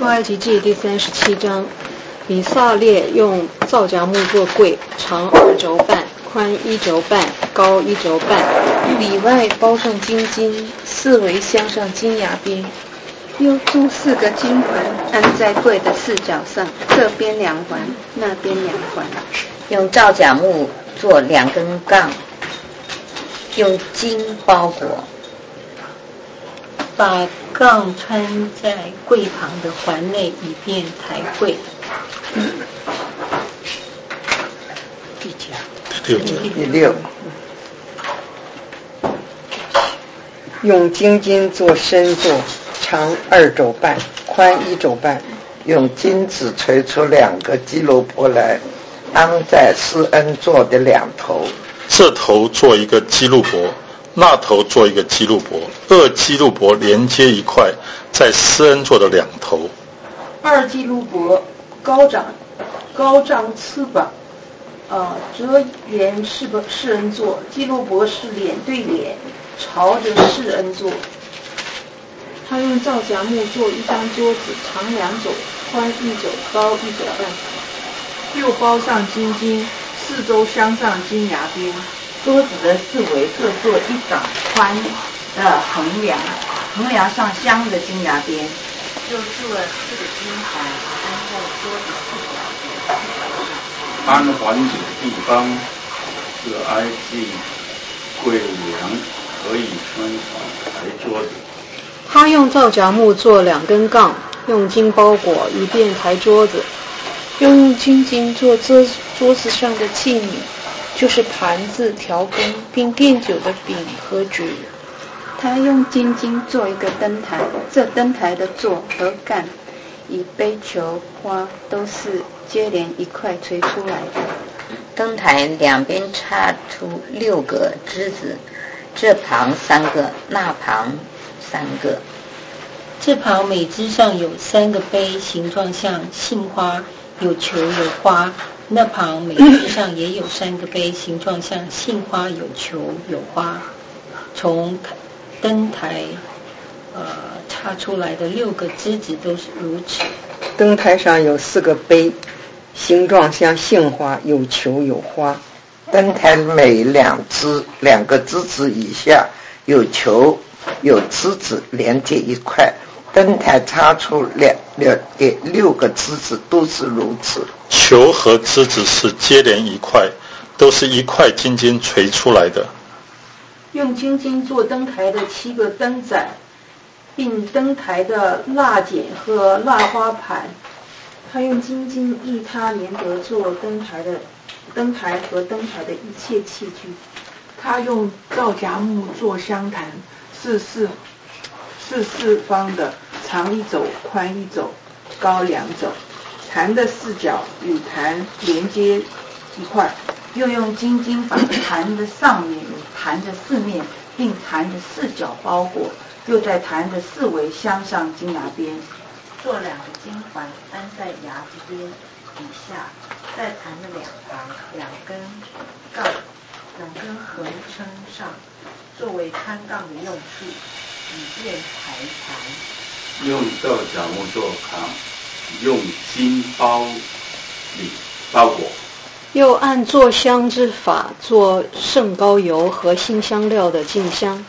出埃及记第37章，以色列用皂荚木做柜，长2肘半，宽1肘半，高1肘半，里外包上金筋，四围镶上金牙边。 又铸4个金环，安在柜的4角上，这边2环，那边2环。 用皂荚木做2根杠，用金包裹。 把杠穿在柜旁的环内，以便抬柜。 第六，用金筋做身座，长2肘半，宽1肘半。 用金子锤出2个基路伯来，安在施恩座的2头。 这头做一个基路伯，那头做一个基路伯，2基路伯连接一块，在施恩座的2头。 2基路伯高张翅膀，遮掩施恩座。基路伯是脸对脸，朝着施恩座。 他用皂荚木做一张桌子，长2肘，宽1肘，高1肘半。 又包上金筋，四周镶上金牙边。 桌子的四围各做1掌宽的横梁，横梁上镶着金牙边。 又铸了4个金环，安在桌子4角上。 安环子的地方是埃及柜梁，可以穿上抬桌子。 他用皂荚木做2根杠，用金包裹，以便抬桌子。又用金筋做桌子上的器皿，就是盘子、调羹，并奠酒的饼和纸。 他用金筋做一个灯台，这灯台的座和杆以杯球花都是接连一块锤出来的。 灯台2边插出6个枝子，这旁3个，那旁3个。 这旁每枝上有3个杯，形状像杏花，有球有花。那旁每枝上也有3个杯，形状像杏花，有球有花。从灯台插出来的6个枝子都是如此。 灯台上有4个杯，形状像杏花，有球有花。 灯台每2个枝子以下有球有枝子连接一块。灯台插出6个枝子都是如此。 球和枝子是接连一块，都是一块金筋锤出来的。 用金筋做灯台的7个灯盏，并灯台的蜡剪和蜡花盘。他用金筋异他连得做灯台和灯台的一切器具。他用皂荚木做香坛，是四方的，长1肘，宽1肘，高2肘。坛的4角与坛连接一块。 又用金筋把坛的上面与坛的4面，并坛的4角包裹，又在坛的4围镶上金牙边。 做2个金环，安在牙子边底下，在坛的2旁2根杠，2根横撑上，作为看杠的用处，以便抬坛。 用皂荚木做扛，用金包裹。 又按做香之法做圣膏油和新香料的净香。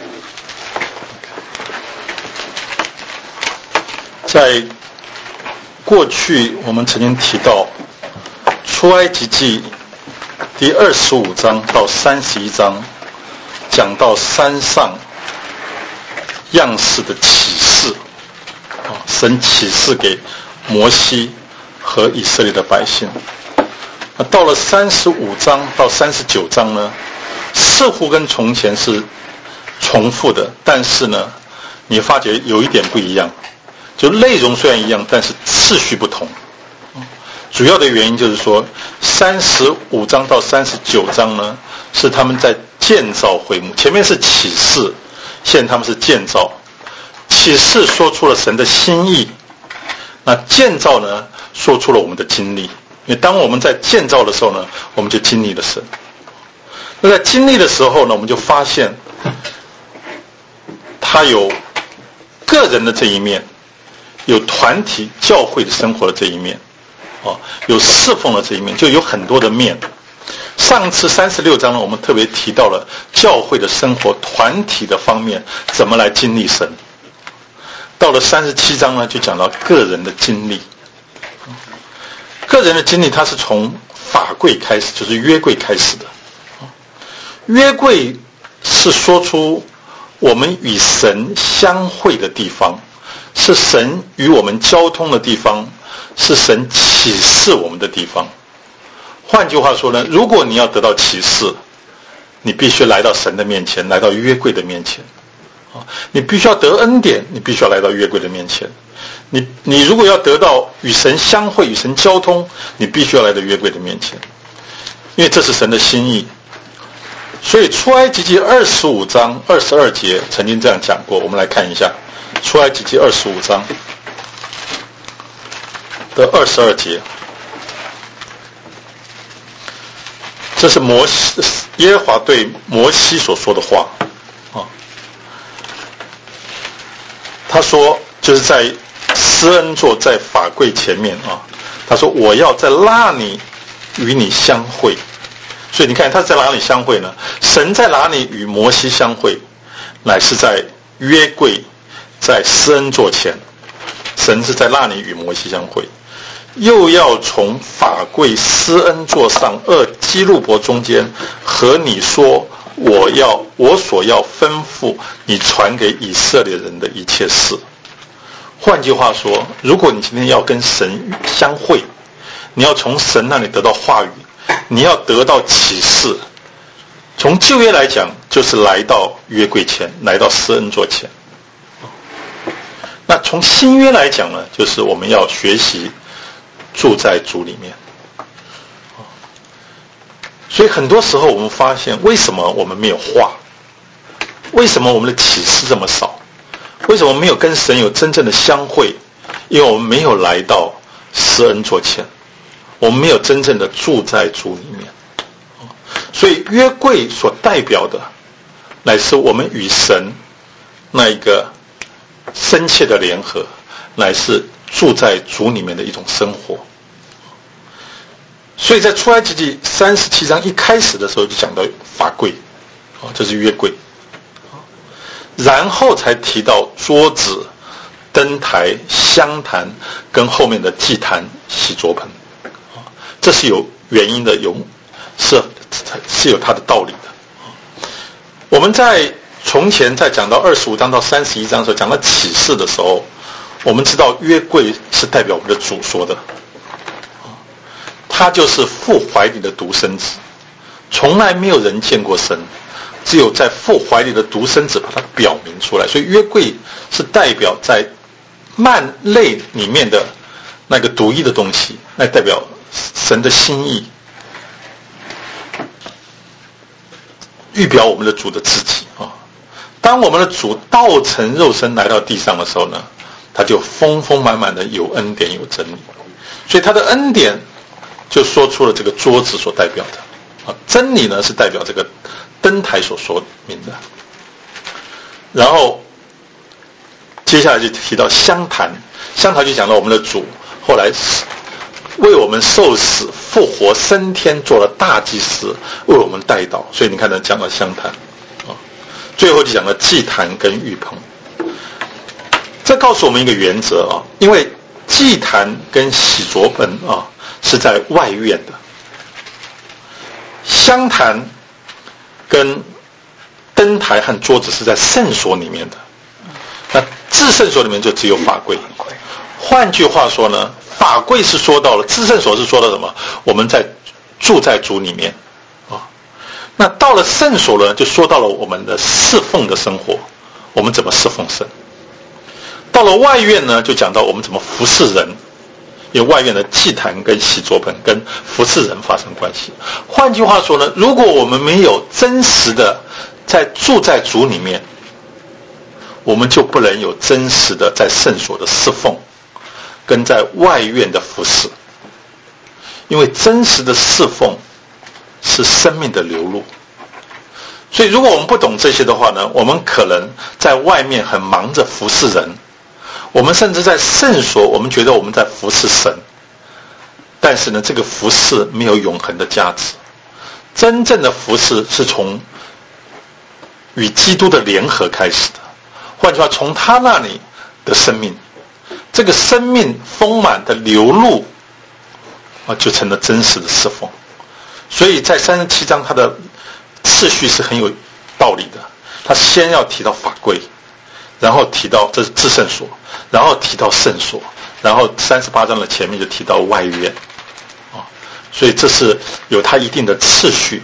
在过去我们曾经提到出埃及记第25章到31章讲到山上样式的启示，神启示给摩西和以色列的百姓。到了35章到39章呢，似乎跟从前是重复的，但是呢你发觉有一点不一样，就内容虽然一样，但是次序不同。主要的原因就是说35章到39章呢是他们在建造会幕，前面是启示，现在他们是建造。启示说出了神的心意，那建造呢说出了我们的经历。因为当我们在建造的时候呢，我们就经历了神。那在经历的时候呢，我们就发现他有个人的这一面， 有团体教会的生活的这一面，有侍奉的这一面，就有很多的面。上次36章呢，我们特别提到了教会的生活团体的方面怎么来经历神。到了37章呢，就讲到个人的经历。个人的经历，它是从法柜开始，就是约柜开始的。约柜是说出我们与神相会的地方，是神与我们交通的地方，是神启示我们的地方。换句话说呢，如果你要得到启示，你必须来到神的面前，来到约柜的面前。你必须要得恩典，你必须要来到约柜的面前。你如果要得到与神相会、与神交通，你必须要来到约柜的面前，因为这是神的心意。所以出埃及记25章22节曾经这样讲过，我们来看一下出埃及记25章的22节。这是耶和华对摩西所说的话啊。他说，就是在施恩座在法柜前面啊，他说我要在拉尼与你相会。所以你看他在哪里相会呢？神在哪里与摩西相会？乃是在约柜，在施恩座前。神是在那里与摩西相会，又要从法柜施恩座上基路伯中间和你说我所要吩咐你传给以色列人的一切事。换句话说，如果你今天要跟神相会，你要从神那里得到话语，你要得到启示。从旧约来讲，就是来到约柜前，来到施恩座前。那从新约来讲呢，就是我们要学习住在主里面。所以很多时候我们发现，为什么我们没有话？为什么我们的启示这么少？为什么没有跟神有真正的相会？因为我们没有来到施恩座前，我们没有真正的住在主里面。所以约柜所代表的，乃是我们与神那一个深切的联合，乃是住在主里面的一种生活。所以在出埃及记37章一开始的时候就讲到法柜，这是约柜，然后才提到桌子、灯台、香坛跟后面的祭坛、洗濯盆，这是有原因的，是有它的道理的。我们在从前在讲到25章到31章的时候，讲到启示的时候，我们知道约柜是代表我们的主说的，他就是父怀里的独生子，从来没有人见过神，只有在父怀里的独生子把它表明出来。所以约柜是代表在幔内里面的那个独一的东西，那代表神的心意，预表我们的主的自己啊。当我们的主道成肉身来到地上的时候呢，他就丰丰满满的有恩典有真理。所以他的恩典就说出了这个桌子所代表的，真理呢是代表这个灯台所说明的。然后接下来就提到香坛，香坛就讲到我们的主后来为我们受死复活升天，做了大祭司，为我们代祷。所以你看他讲到香坛，最后就讲到祭坛跟浴棚。这告诉我们一个原则啊，因为祭坛跟洗濯盆啊是在外院的，香坛跟灯台和桌子是在圣所里面的。那至圣所里面就只有法柜。换句话说呢，法柜是说到了，至圣所是说到什么？我们在住在主里面啊。那到了圣所呢，就说到了我们的侍奉的生活，我们怎么侍奉神。到了外院呢，就讲到我们怎么服侍人，因为外院的祭坛跟洗濯盆跟服侍人发生关系。换句话说呢，如果我们没有真实的住在主里面，我们就不能有真实的在圣所的侍奉跟在外院的服侍。因为真实的侍奉是生命的流露。所以如果我们不懂这些的话呢，我们可能在外面很忙着服侍人， 我们甚至在圣所，我们觉得我们在服侍神，但是呢，这个服侍没有永恒的价值。真正的服侍是从与基督的联合开始的，换句话，从他那里的生命，这个生命丰满的流露就成了真实的侍奉。所以在37章它的次序是很有道理的，他先要提到法柜，然后提到这是至圣所，然后提到圣所，然后38章的前面就提到外院所以这是有它一定的次序。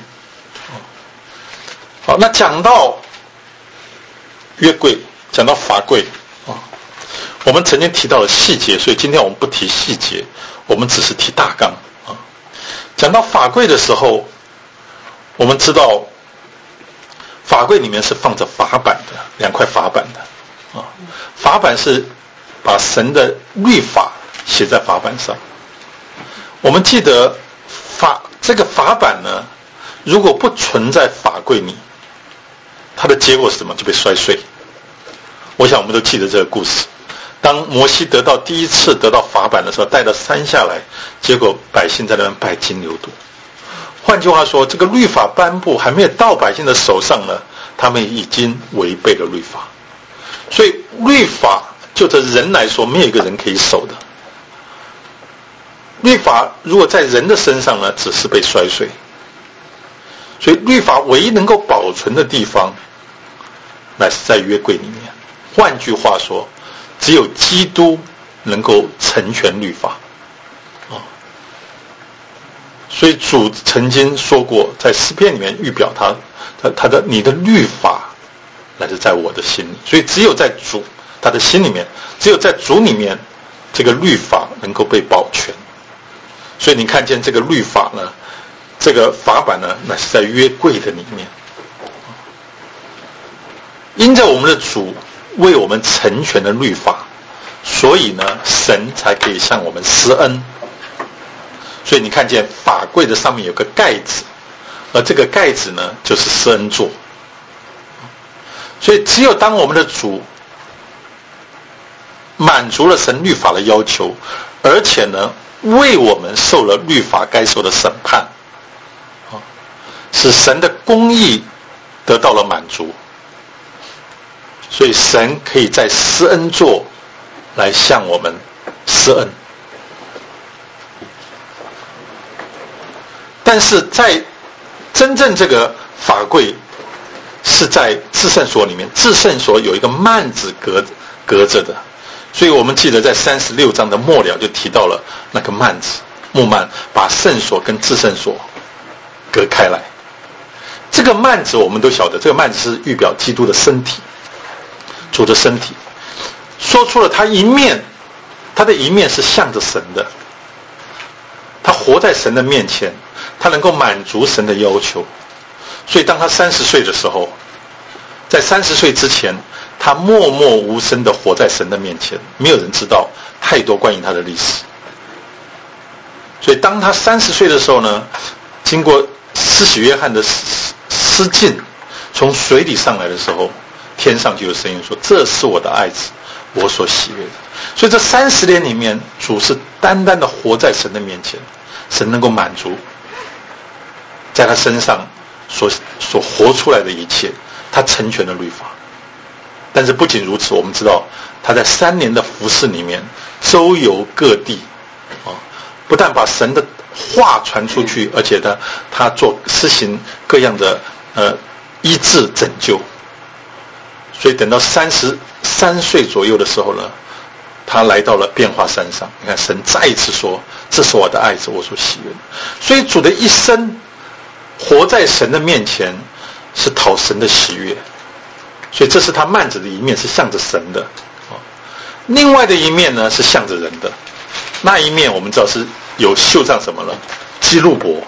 好，那讲到约柜，讲到法柜我们曾经提到了细节，所以今天我们不提细节，我们只是提大纲讲到法柜的时候，我们知道法柜里面是放着法版的，2块法版的法版是把神的律法写在法版上。我们记得这个法版呢，如果不存在法柜里，它的结果是什么？就被摔碎。我想我们都记得这个故事。当摩西第一次得到法版的时候，带到山下来，结果百姓在那边拜金牛犊。换句话说，这个律法颁布还没有到百姓的手上呢，他们已经违背了律法。所以律法就着人来说，没有一个人可以守的。律法如果在人的身上呢，只是被摔碎。所以律法唯一能够保存的地方，乃是在约柜里面。换句话说，只有基督能够成全律法所以主曾经说过，在诗篇里面预表你的律法乃是在我的心里。所以只有在主他的心里面，只有在主里面，这个律法能够被保全。所以你看见这个律法呢，这个法版呢，乃是在约柜的里面。因着我们的主为我们成全了律法，所以呢，神才可以向我们施恩。所以你看见法柜的上面有个盖子，而这个盖子呢，就是施恩座。所以只有当我们的主满足了神律法的要求，而且呢，为我们受了律法该受的审判，使神的公义得到了满足，所以神可以在施恩座来向我们施恩。但是在真正这个法柜是在至圣所里面，至圣所有一个幔子隔着的，所以我们记得在36章的末了就提到了那个幔子，木幔把圣所跟至圣所隔开来。这个幔子我们都晓得，这个幔子是预表基督的身体，主的身体，说出了他的一面是向着神的，他活在神的面前，他能够满足神的要求。所以当他30岁的时候，在30岁之前，他默默无声地活在神的面前，没有人知道太多关于他的历史。所以当他30岁的时候呢，经过施洗约翰的施浸，从水里上来的时候，天上就有声音说：“这是我的爱子，我所喜悦的。”所以这30年里面，主是单单的活在神的面前，神能够满足在他身上所活出来的一切，他成全了律法。但是不仅如此，我们知道他在3年的服事里面周游各地不但把神的话传出去，而且呢，他施行各样的医治拯救。所以等到33岁左右的时候呢，他来到了变化山上。你看，神再一次说：“这是我的爱子，我所喜悦的。”所以主的一生活在神的面前，是讨神的喜悦。所以这是他幔子的一面，是向着神的。另外的一面呢，是向着人的。那一面我们知道是有绣上什么了？基路伯。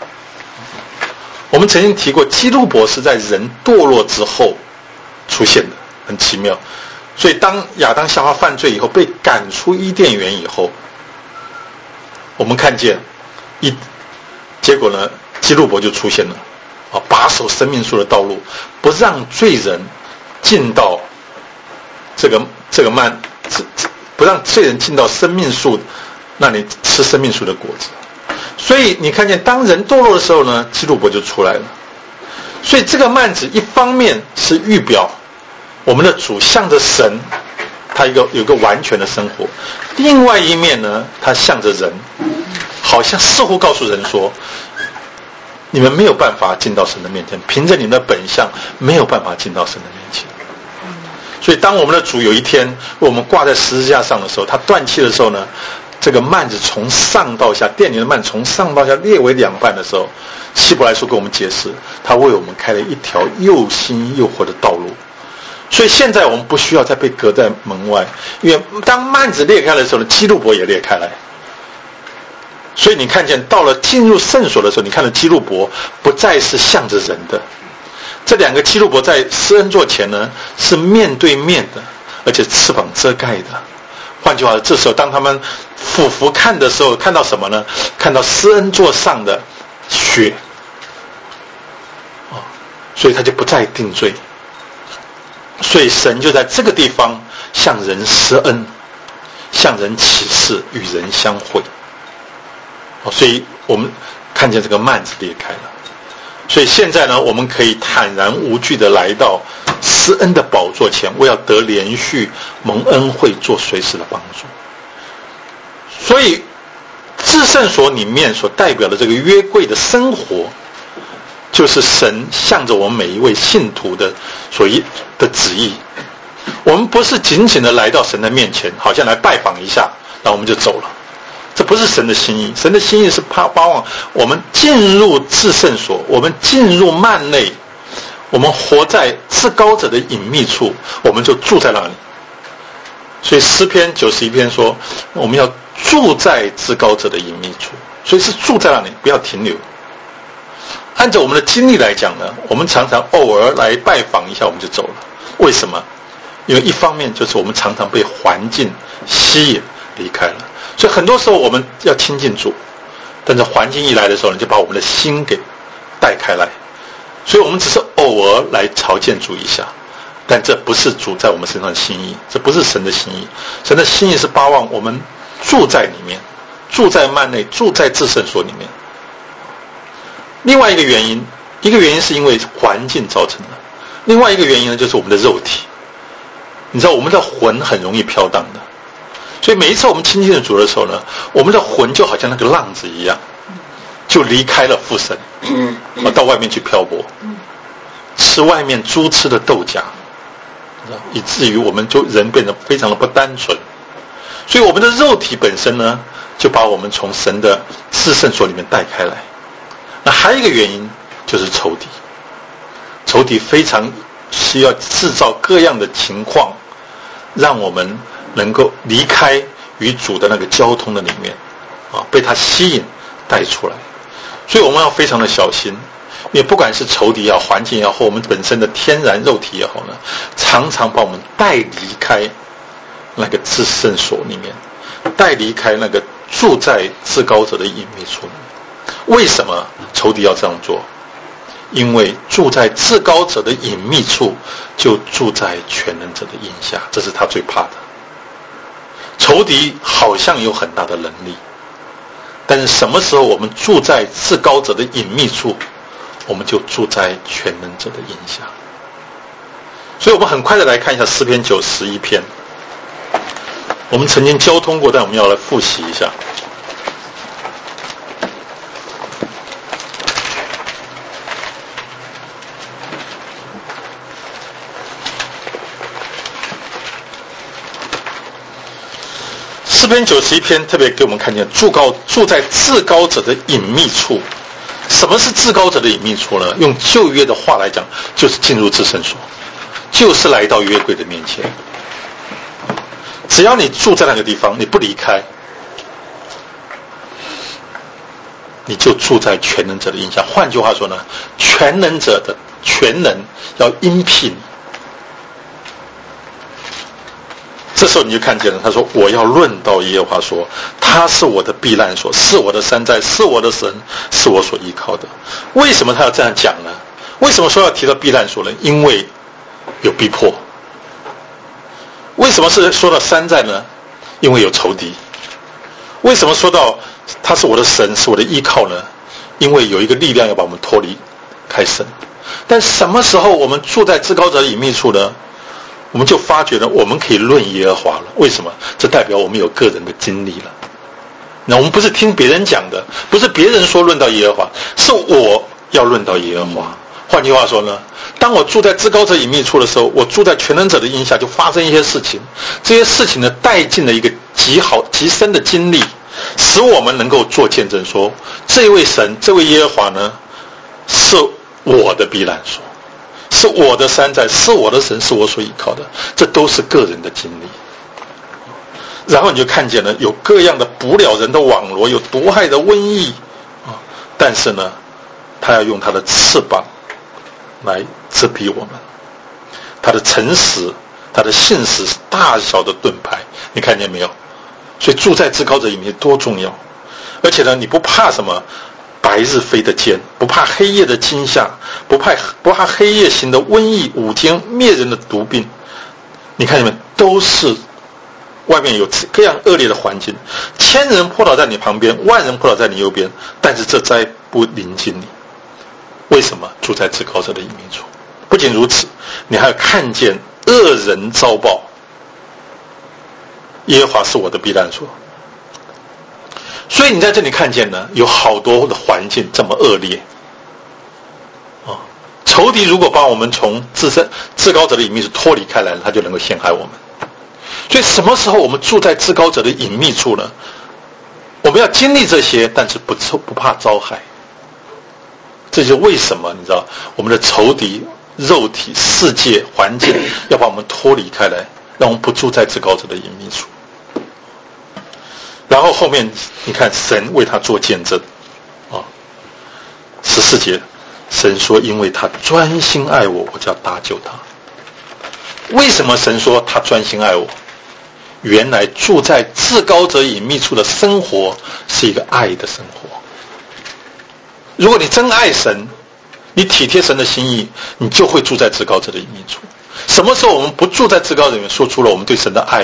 我们曾经提过，基路伯是在人堕落之后出现的，很奇妙。所以当亚当夏娃犯罪以后，被赶出伊甸园以后，我们看见结果呢，基路伯就出现了，把守生命树的道路，不让罪人进到这个不让罪人进到生命树那里吃生命树的果子。所以你看见当人堕落的时候呢，基路伯就出来了。所以这个幔子一方面是预表我们的主向着神，他有一个完全的生活，另外一面呢，他向着人，好像似乎告诉人说，你们没有办法进到神的面前，凭着你们的本相没有办法进到神的面前。所以当我们的主有一天我们挂在十字架上的时候，他断气的时候呢，这个幔子从上到下，殿里的幔从上到下裂为两半的时候，希伯来书给我们解释，他为我们开了一条又新又活的道路。所以现在我们不需要再被隔在门外，因为当幔子裂开的时候呢，基路伯也裂开来。所以你看见到了进入圣所的时候，你看到基路伯不再是向着人的，这两个基路伯在施恩座前呢是面对面的，而且翅膀遮盖的。换句话说，这时候当他们俯伏看的时候，看到什么呢？看到施恩座上的血，所以他就不再定罪。所以神就在这个地方向人施恩，向人启示，与人相会。所以我们看见这个幔子裂开了。所以现在呢，我们可以坦然无惧的来到施恩的宝座前，为要得连续蒙恩惠，做随时的帮助。所以至圣所里面所代表的这个约柜的生活，就是神向着我们每一位信徒的的旨意。我们不是仅仅的来到神的面前，好像来拜访一下，然后我们就走了。这不是神的心意。神的心意是盼望我们进入至圣所，我们进入幔内，我们活在至高者的隐秘处，我们就住在那里。所以诗篇91篇说，我们要住在至高者的隐秘处，所以是住在那里，不要停留。按照我们的经历来讲呢，我们常常偶尔来拜访一下我们就走了。为什么？因为一方面就是我们常常被环境吸引离开了，所以很多时候我们要亲近主，但是环境一来的时候呢，就把我们的心给带开来，所以我们只是偶尔来朝见主一下，但这不是主在我们身上的心意，这不是神的心意。神的心意是巴望我们住在里面，住在幔内，住在至圣所里面。另外一个原因是因为环境造成的，另外一个原因呢，就是我们的肉体。你知道我们的魂很容易飘荡的，所以每一次我们亲近的主的时候呢，我们的魂就好像那个浪子一样，就离开了父神，到外面去漂泊，吃外面猪吃的豆荚，以至于我们就人变得非常的不单纯。所以我们的肉体本身呢，就把我们从神的至圣所里面带开来。那还有一个原因就是仇敌，仇敌非常需要制造各样的情况，让我们能够离开与主的那个交通的里面，被他吸引带出来。所以我们要非常的小心，因为不管是仇敌也好，环境也好，或我们本身的天然肉体也好呢，常常把我们带离开那个至圣所里面，带离开那个住在至高者的隐秘处里面。为什么仇敌要这样做？因为住在至高者的隐秘处，就住在全能者的荫下，这是他最怕的。仇敌好像有很大的能力，但是什么时候我们住在至高者的隐秘处，我们就住在全能者的荫下。所以我们很快的来看一下诗篇91篇，我们曾经交通过，但我们要来复习一下。诗篇91篇特别给我们看见住在至高者的隐秘处。什么是至高者的隐秘处呢？用旧约的话来讲，就是进入至圣所，就是来到约柜的面前。只要你住在那个地方，你不离开，你就住在全能者的荫下。换句话说呢，全能者的全能要荫庇你。这时候你就看见了，他说我要论到耶和华说，他是我的避难所，是我的山寨，是我的神，是我所依靠的。为什么他要这样讲呢？为什么说要提到避难所呢？因为有逼迫。为什么是说到山寨呢？ 因为有仇敌。为什么说到他是我的神，是我的依靠呢？因为有一个力量要把我们脱离开神。但什么时候我们住在至高者的隐秘处呢？我们就发觉了我们可以论耶和华了。为什么？这代表我们有个人的经历了。那我们不是听别人讲的，不是别人说论到耶和华，是我要论到耶和华。换句话说呢，当我住在至高者隐秘处的时候，我住在全能者的荫下，就发生一些事情。这些事情呢，带进了一个极深的经历，使我们能够做见证说，这位神，这位耶和华呢，是我的避难所，是我的山寨，是我的神，是我所依靠的。这都是个人的经历。然后你就看见了有各样的不了人的网罗，有毒害的瘟疫但是呢，他要用他的翅膀来遮蔽我们。他的诚实，他的信实是大小的盾牌，你看见没有？所以住在至高者里面多重要。而且呢，你不怕什么白日飞的箭，不怕黑夜的惊吓，不怕黑夜行的瘟疫，午间灭人的毒病。你看见没？都是外面有各样恶劣的环境，千人扑倒在你旁边，万人扑倒在你右边，但是这灾不临近你。为什么？住在至高者的隐秘处。不仅如此，你还要看见恶人遭报。耶和华是我的避难所。所以你在这里看见呢，有好多的环境这么恶劣仇敌如果把我们从至高者的隐秘处脱离开来了，他就能够陷害我们。所以什么时候我们住在至高者的隐秘处呢？我们要经历这些，但是不怕遭害。这就是为什么你知道我们的仇敌、肉体、世界、环境要把我们脱离开来，让我们不住在至高者的隐秘处。然后后面你看神为他做见证14节，神说因为他专心爱我，我就要搭救他。为什么神说他专心爱我？原来住在至高者隐秘处的生活是一个爱的生活。如果你真爱神，你体贴神的心意，你就会住在至高者的隐秘处。什么时候我们不住在至高者里面，说出了我们对神的爱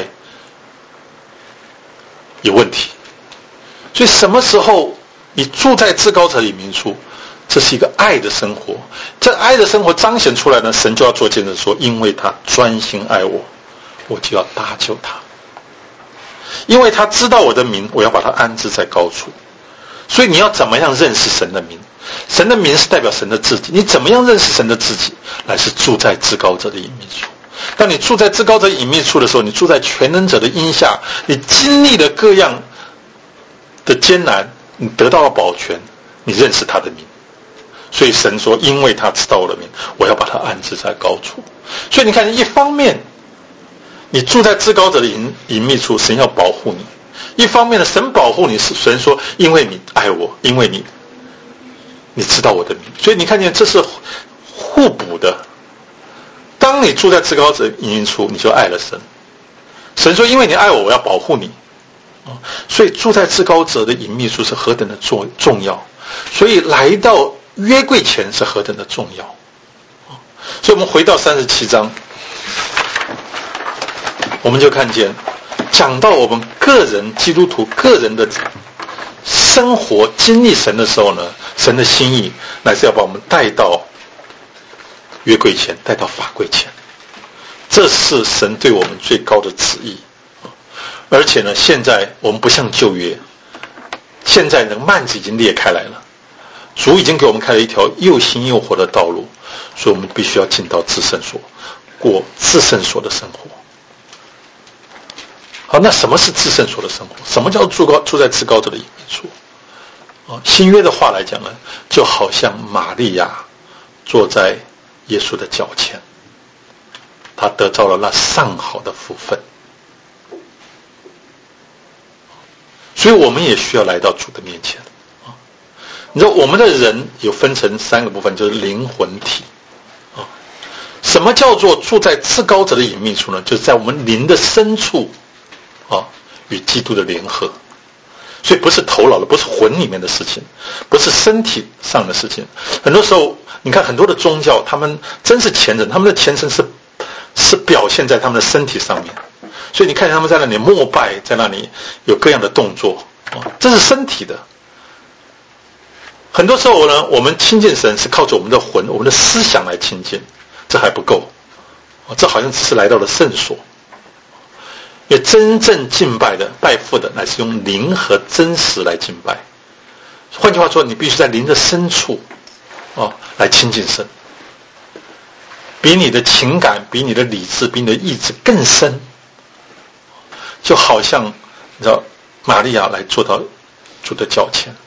有问题。所以什么时候你住在至高者的隐秘处，这是一个爱的生活。这爱的生活彰显出来呢，神就要做见证说，因为他专心爱我，我就要搭救他。因为他知道我的名，我要把他安置在高处。所以你要怎么样认识神的名？神的名是代表神的自己。你怎么样认识神的自己？乃是住在至高者的隐秘处。当你住在至高者隐秘处的时候，你住在全能者的荫下，你经历了各样的艰难，你得到了保全，你认识他的名。所以神说，因为他知道我的名，我要把他安置在高处。所以你看，一方面你住在至高者的隐秘处，神要保护你；一方面呢，神保护你，神说因为你爱我，因为你知道我的名。所以你看见这是互补的。当你住在至高者隐秘处，你就爱了神。神说因为你爱我，我要保护你。所以住在至高者的隐秘处是何等的重要，所以来到约柜前是何等的重要。所以我们回到37章，我们就看见讲到我们个人基督徒个人的生活经历神的时候呢，神的心意乃是要把我们带到约柜前，带到法柜前。这是神对我们最高的旨意。而且呢，现在我们不像旧约，现在那个幔子已经裂开来了，主已经给我们开了一条又新又活的道路，所以我们必须要进到至圣所，过至圣所的生活。好，那什么是至圣所的生活？什么叫住在至高者的隐秘处？新约的话来讲呢，就好像玛利亚坐在耶稣的脚前，他得到了那上好的福分。所以我们也需要来到主的面前。你知道我们的人有分成3个部分，就是灵魂体。什么叫做住在至高者的隐秘处呢？就是在我们灵的深处与基督的联合。所以不是头脑的，不是魂里面的事情，不是身体上的事情。很多时候你看很多的宗教，他们真是虔诚，他们的虔诚是表现在他们的身体上面。 所以你看他们在那里膜拜，在那里有各样的动作，这是身体的。很多时候呢，我们亲近神是靠着我们的魂、我们的思想来亲近，这还不够，这好像只是来到了圣所。因为真正敬拜的、拜父的，乃是用灵和真实来敬拜。换句话说，你必须在灵的深处，来亲近神，比你的情感、比你的理智、比你的意志更深。就好像你知道，玛利亚来坐到主的脚前。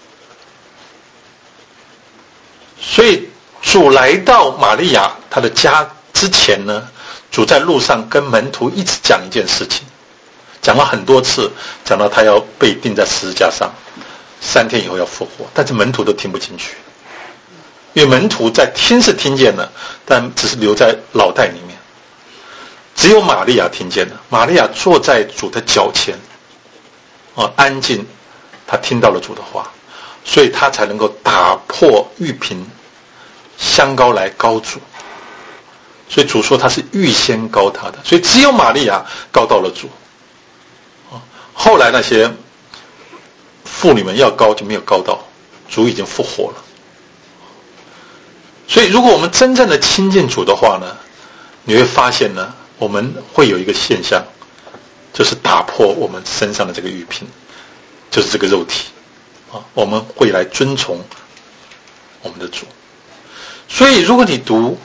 所以主来到玛利亚她的家之前呢，主在路上跟门徒一直讲一件事情，讲了很多次，讲到他要被钉在十字架上，3天以后要复活，但是门徒都听不进去，因为门徒在听是听见了，但只是留在脑袋里面。只有玛利亚听见了，玛利亚坐在主的脚前，安静，她听到了主的话，所以她才能够打破玉瓶，香膏来膏主。所以主说他是预先膏他的，所以只有玛利亚膏到了主。后来那些妇女们要膏就没有膏到，主已经复活了。所以如果我们真正的亲近主的话呢，你会发现呢，我们会有一个现象，就是打破我们身上的这个玉瓶，就是这个肉体，我们会来遵从我们的主。所以如果你读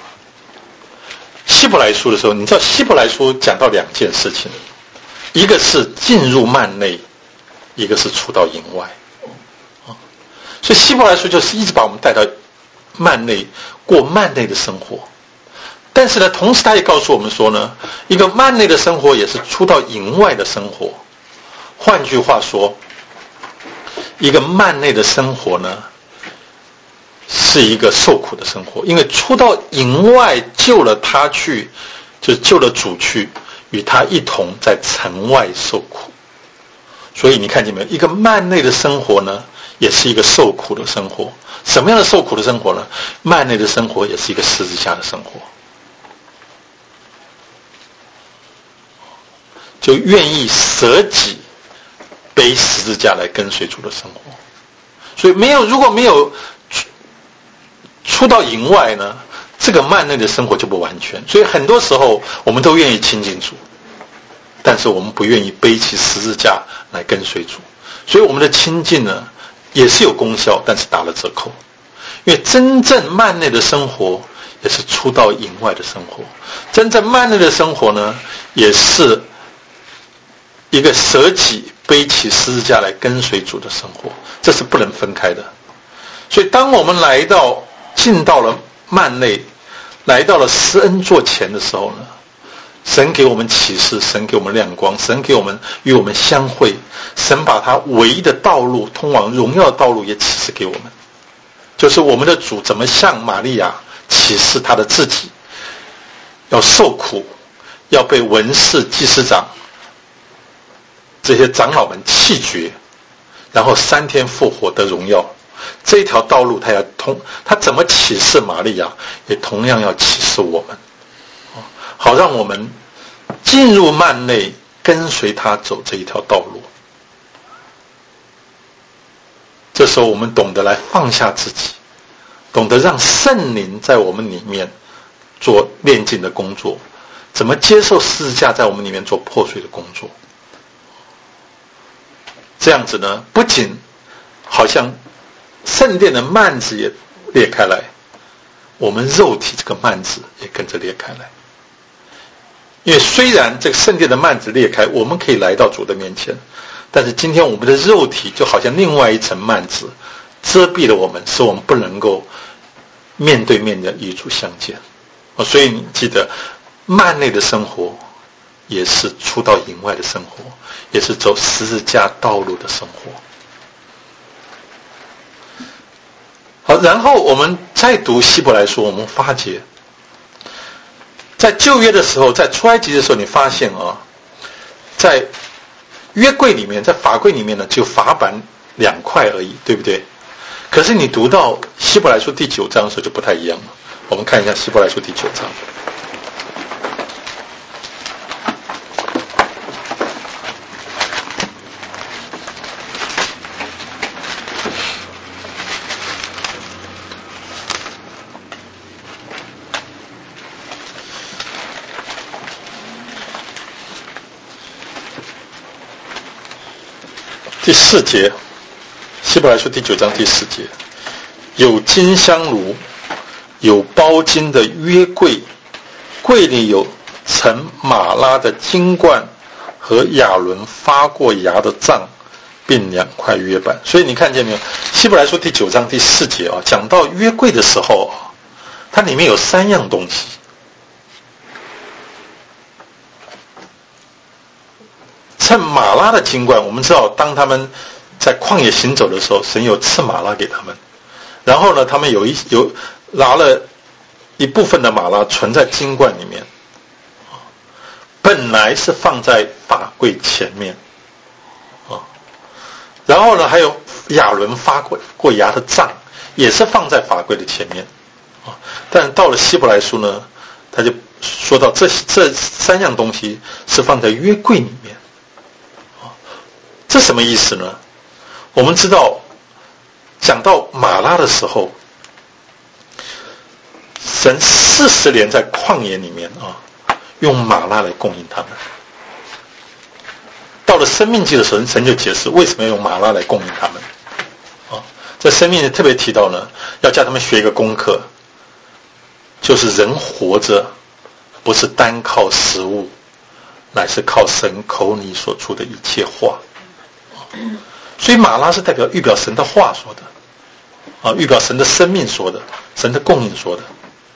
希伯来书的时候，你知道希伯来书讲到2件事情，一个是进入幔内，一个是出到营外。所以希伯来书就是一直把我们带到幔内，过幔内的生活。但是呢，同时他也告诉我们说呢，一个幔内的生活也是出到营外的生活。换句话说，一个幔内的生活呢，是一个受苦的生活，因为出到营外救了他去，就是救了主去，与他一同在城外受苦。所以你看见没有，一个幔内的生活呢，也是一个受苦的生活。什么样的受苦的生活呢？幔内的生活也是一个十字架的生活，就愿意舍己背十字架来跟随主的生活。所以如果没有出到营外呢，这个幔内的生活就不完全。所以很多时候我们都愿意亲近主，但是我们不愿意背起十字架来跟随主。所以我们的亲近呢，也是有功效，但是打了折扣。因为真正幔内的生活也是出到营外的生活，真正幔内的生活呢，也是一个舍己背起十字架来跟随主的生活，这是不能分开的。所以当我们进到了幔内，来到了施恩座前的时候呢，神给我们启示，神给我们亮光，神给我们与我们相会，神把他唯一的道路，通往荣耀的道路也启示给我们，就是我们的主怎么向玛利亚启示他的自己，要受苦，要被文士、祭司长这些长老们弃绝，然后3天复活的荣耀。这一条道路他怎么启示玛利亚，也同样要启示我们，好让我们进入幔内，跟随他走这一条道路。这时候我们懂得来放下自己，懂得让圣灵在我们里面做炼净的工作，怎么接受十字架在我们里面做破碎的工作。这样子呢，不仅好像圣殿的幔子也裂开来，我们肉体这个幔子也跟着裂开来。因为虽然这个圣殿的幔子裂开，我们可以来到主的面前，但是今天我们的肉体就好像另外一层幔子遮蔽了我们，使我们不能够面对面的与主相见。所以你记得，幔内的生活也是出到营外的生活，也是走十字架道路的生活。好，然后我们再读希伯来书，我们发觉在旧约的时候，在出埃及的时候，你发现在约柜里面，在法柜里面呢，只有法版2块而已，对不对？可是你读到希伯来书第9章的时候就不太一样了。我们看一下希伯来书第9章。 第4节，希伯来书第9章第4节，有金香炉，有包金的约柜，柜里有盛马拉的金冠和亚伦发过芽的杖，并2块约板。所以你看见没有，希伯来书第9章第4节啊，讲到约柜的时候，它里面有3样东西。称马拉的金冠，我们知道当他们在旷野行走的时候，神有赐马拉给他们，然后呢他们有拿了一部分的马拉存在金冠里面，本来是放在法柜前面，然后呢还有亚伦发过芽的杖也是放在法柜的前面，但到了希伯来书呢，他就说到这3样东西是放在约柜里面。这什么意思呢？我们知道讲到马拉的时候，神40年在旷野里面用马拉来供应他们。到了生命记的时候，神就解释为什么要用马拉来供应他们。在生命记特别提到呢，要叫他们学一个功课，就是人活着不是单靠食物，乃是靠神口里所出的一切话。所以马拉是预表神的话说的，预表神的生命说的，神的供应说的。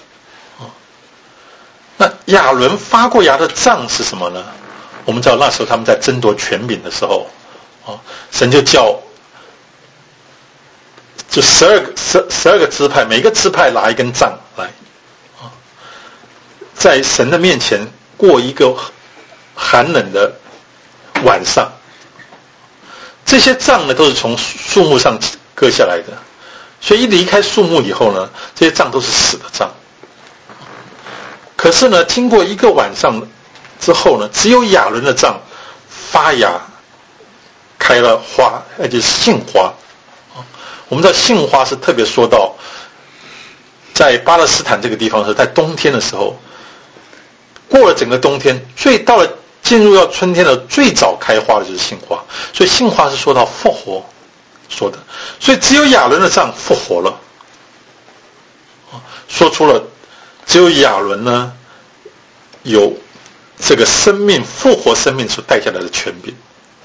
那亚伦发过芽的杖是什么呢？我们知道那时候他们在争夺权柄的时候，神就叫12个支派，每个支派拿一根杖来，在神的面前过一个寒冷的晚上。这些杖呢都是从树木上割下来的，所以一离开树木以后呢，这些杖都是死的杖。可是呢，经过一个晚上之后呢，只有亚伦的杖发芽开了花，而且是杏花。我们知道杏花是特别说到在巴勒斯坦这个地方是在冬天的时候，过了整个冬天，到了进入到春天的最早开花的就是杏花，所以杏花是说到复活说的，所以只有亚伦的杖复活了，说出了只有亚伦呢有这个生命复活生命所带下来的权柄，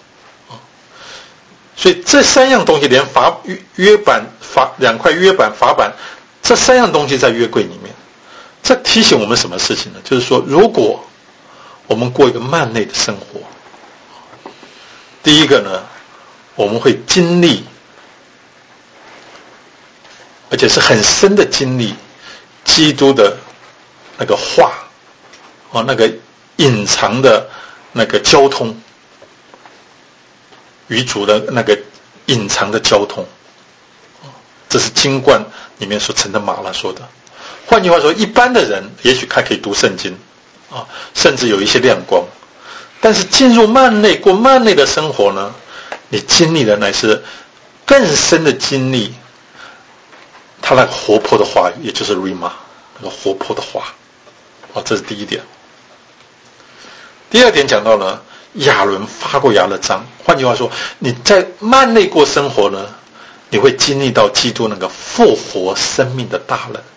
所以这3样东西连约板2块约板法板，这3样东西在约柜里面，这提醒我们什么事情呢？就是说如果我们过一个慢内的生活，第一个呢，我们会经历，而且是很深的经历基督的那个话，那个隐藏的那个交通，与主的那个隐藏的交通，这是金冠里面所称的马拉说的。换句话说，一般的人也许他可以读圣经甚至有一些亮光，但是进入慢内过慢内的生活呢，你经历的乃是更深的经历他那个活泼的话语，也就是 Rhema 那个活泼的话。这是第一点。第二点讲到呢，亚伦发过芽的杖，换句话说，你在慢内过生活呢，你会经历到基督那个复活生命的大能。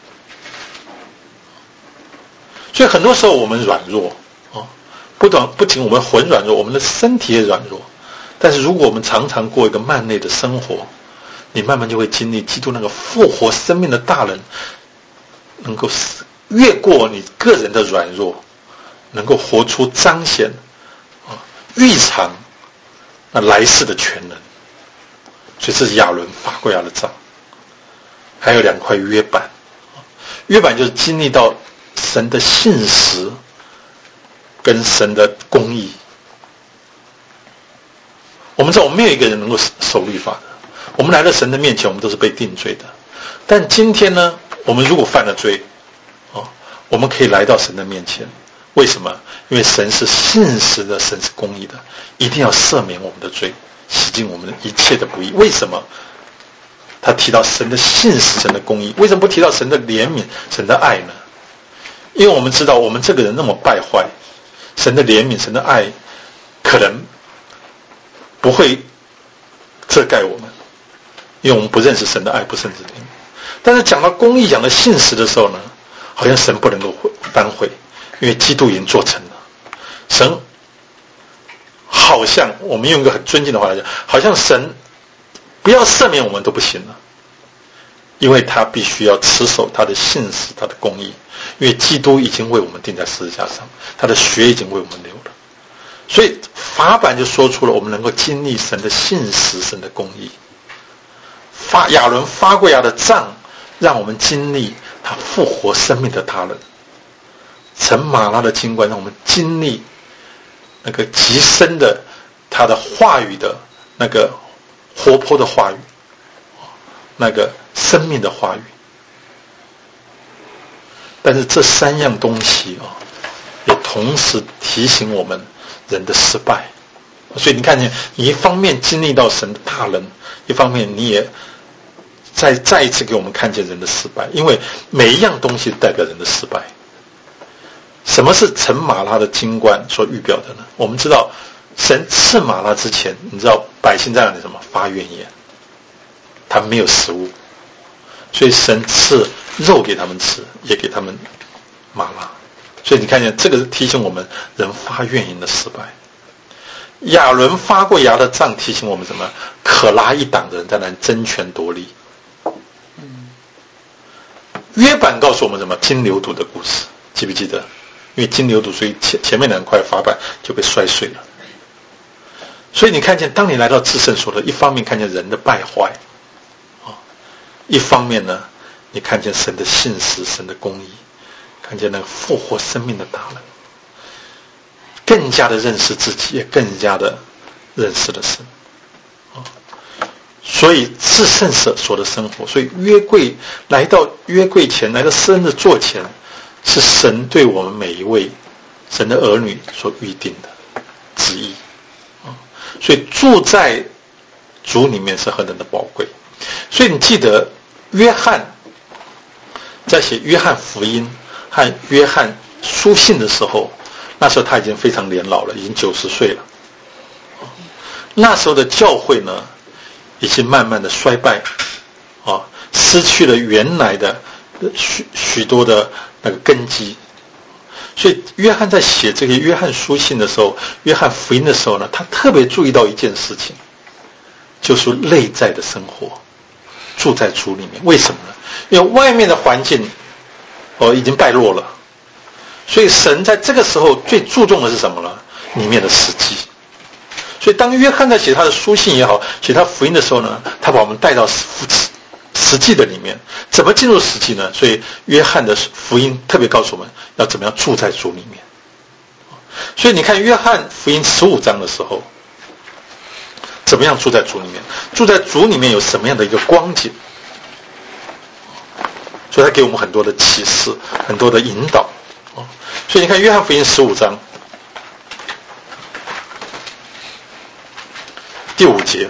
所以很多时候我们软弱不仅我们魂软弱，我们的身体也软弱。但是如果我们常常过一个慢内的生活，你慢慢就会经历基督那个复活生命的大能，能够越过你个人的软弱，能够活出彰显预尝那来世的全能。所以这是亚伦发过芽的杖。还有2块约板，约板就是经历到神的信实跟神的公义。我们知道我们没有一个人能够守律法的，我们来到神的面前，我们都是被定罪的。但今天呢，我们如果犯了罪我们可以来到神的面前。为什么？因为神是信实的，神是公义的，一定要赦免我们的罪，洗净我们的一切的不义。为什么他提到神的信实，神的公义？为什么不提到神的怜悯，神的爱呢？因为我们知道我们这个人那么败坏，神的怜悯，神的爱可能不会遮盖我们，因为我们不认识神的爱，不认识灵。但是讲到公义、讲到信实的时候呢，好像神不能够反悔，因为基督已经做成了。神好像我们用一个很尊敬的话来讲，好像神不要赦免我们都不行了，因为他必须要持守他的信实、他的公义，因为基督已经为我们钉在十字架上，他的血已经为我们流了。所以法版就说出了我们能够经历神的信实、神的公义。亚伦发过芽的杖，让我们经历他复活生命的大能。陈马拉的经观，让我们经历那个极深的他的话语的那个活泼的话语，那个生命的话语。但是这三样东西也同时提醒我们人的失败。所以你看见，你一方面经历到神的大能，一方面你也再一次给我们看见人的失败，因为每一样东西代表人的失败。什么是陈马拉的经观所预表的呢？我们知道神赐马拉之前，你知道百姓在那里什么发怨言，他们没有食物，所以神赐肉给他们吃，也给他们马拉。所以你看见这个提醒我们人发怨言的失败。亚伦发过芽的杖提醒我们什么？可拉一党的人在那里争权夺利。约版告诉我们什么？金牛犊的故事，记不记得？因为金牛犊，所以前面两块法板就被摔碎了。所以你看见，当你来到至圣所的，一方面看见人的败坏，一方面呢，你看见神的信实、神的公义，看见那个复活生命的大能，更加的认识自己，也更加的认识了神。所以至圣所的生活，所以约柜来到约柜前，来到施恩的座前，是神对我们每一位神的儿女所预定的旨意。所以住在主里面是何等的宝贵。所以你记得约翰在写约翰福音和约翰书信的时候，那时候他已经非常年老了，已经90岁了。那时候的教会呢，已经慢慢的衰败，失去了原来的许多的那个根基。所以约翰在写这个约翰书信的时候，约翰福音的时候呢，他特别注意到一件事情，就是内在的生活，住在主里面。为什么呢？因为外面的环境已经败落了，所以神在这个时候最注重的是什么呢？里面的实际。所以当约翰在写他的书信也好，写他福音的时候呢，他把我们带到实际的里面。怎么进入实际呢？所以约翰的福音特别告诉我们要怎么样住在主里面。所以你看约翰福音15章的时候，怎么样住在主里面？住在主里面有什么样的一个光景？所以他给我们很多的启示，很多的引导。所以你看约翰福音15章第5节，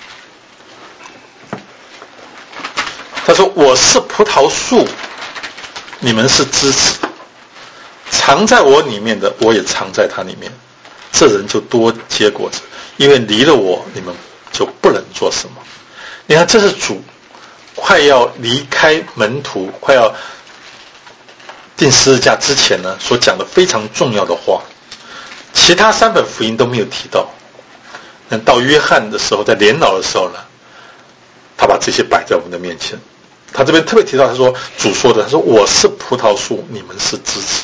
他说：“我是葡萄树，你们是枝子，藏在我里面的，我也藏在他里面。这人就多结果子，因为离了我，你们就不能做什么。”你看，这是主快要离开门徒，快要钉十字架之前呢，所讲的非常重要的话。其他3本福音都没有提到。但到约翰的时候，在年老的时候呢，他把这些摆在我们的面前。他这边特别提到，他说主说的，他说我是葡萄树，你们是枝子。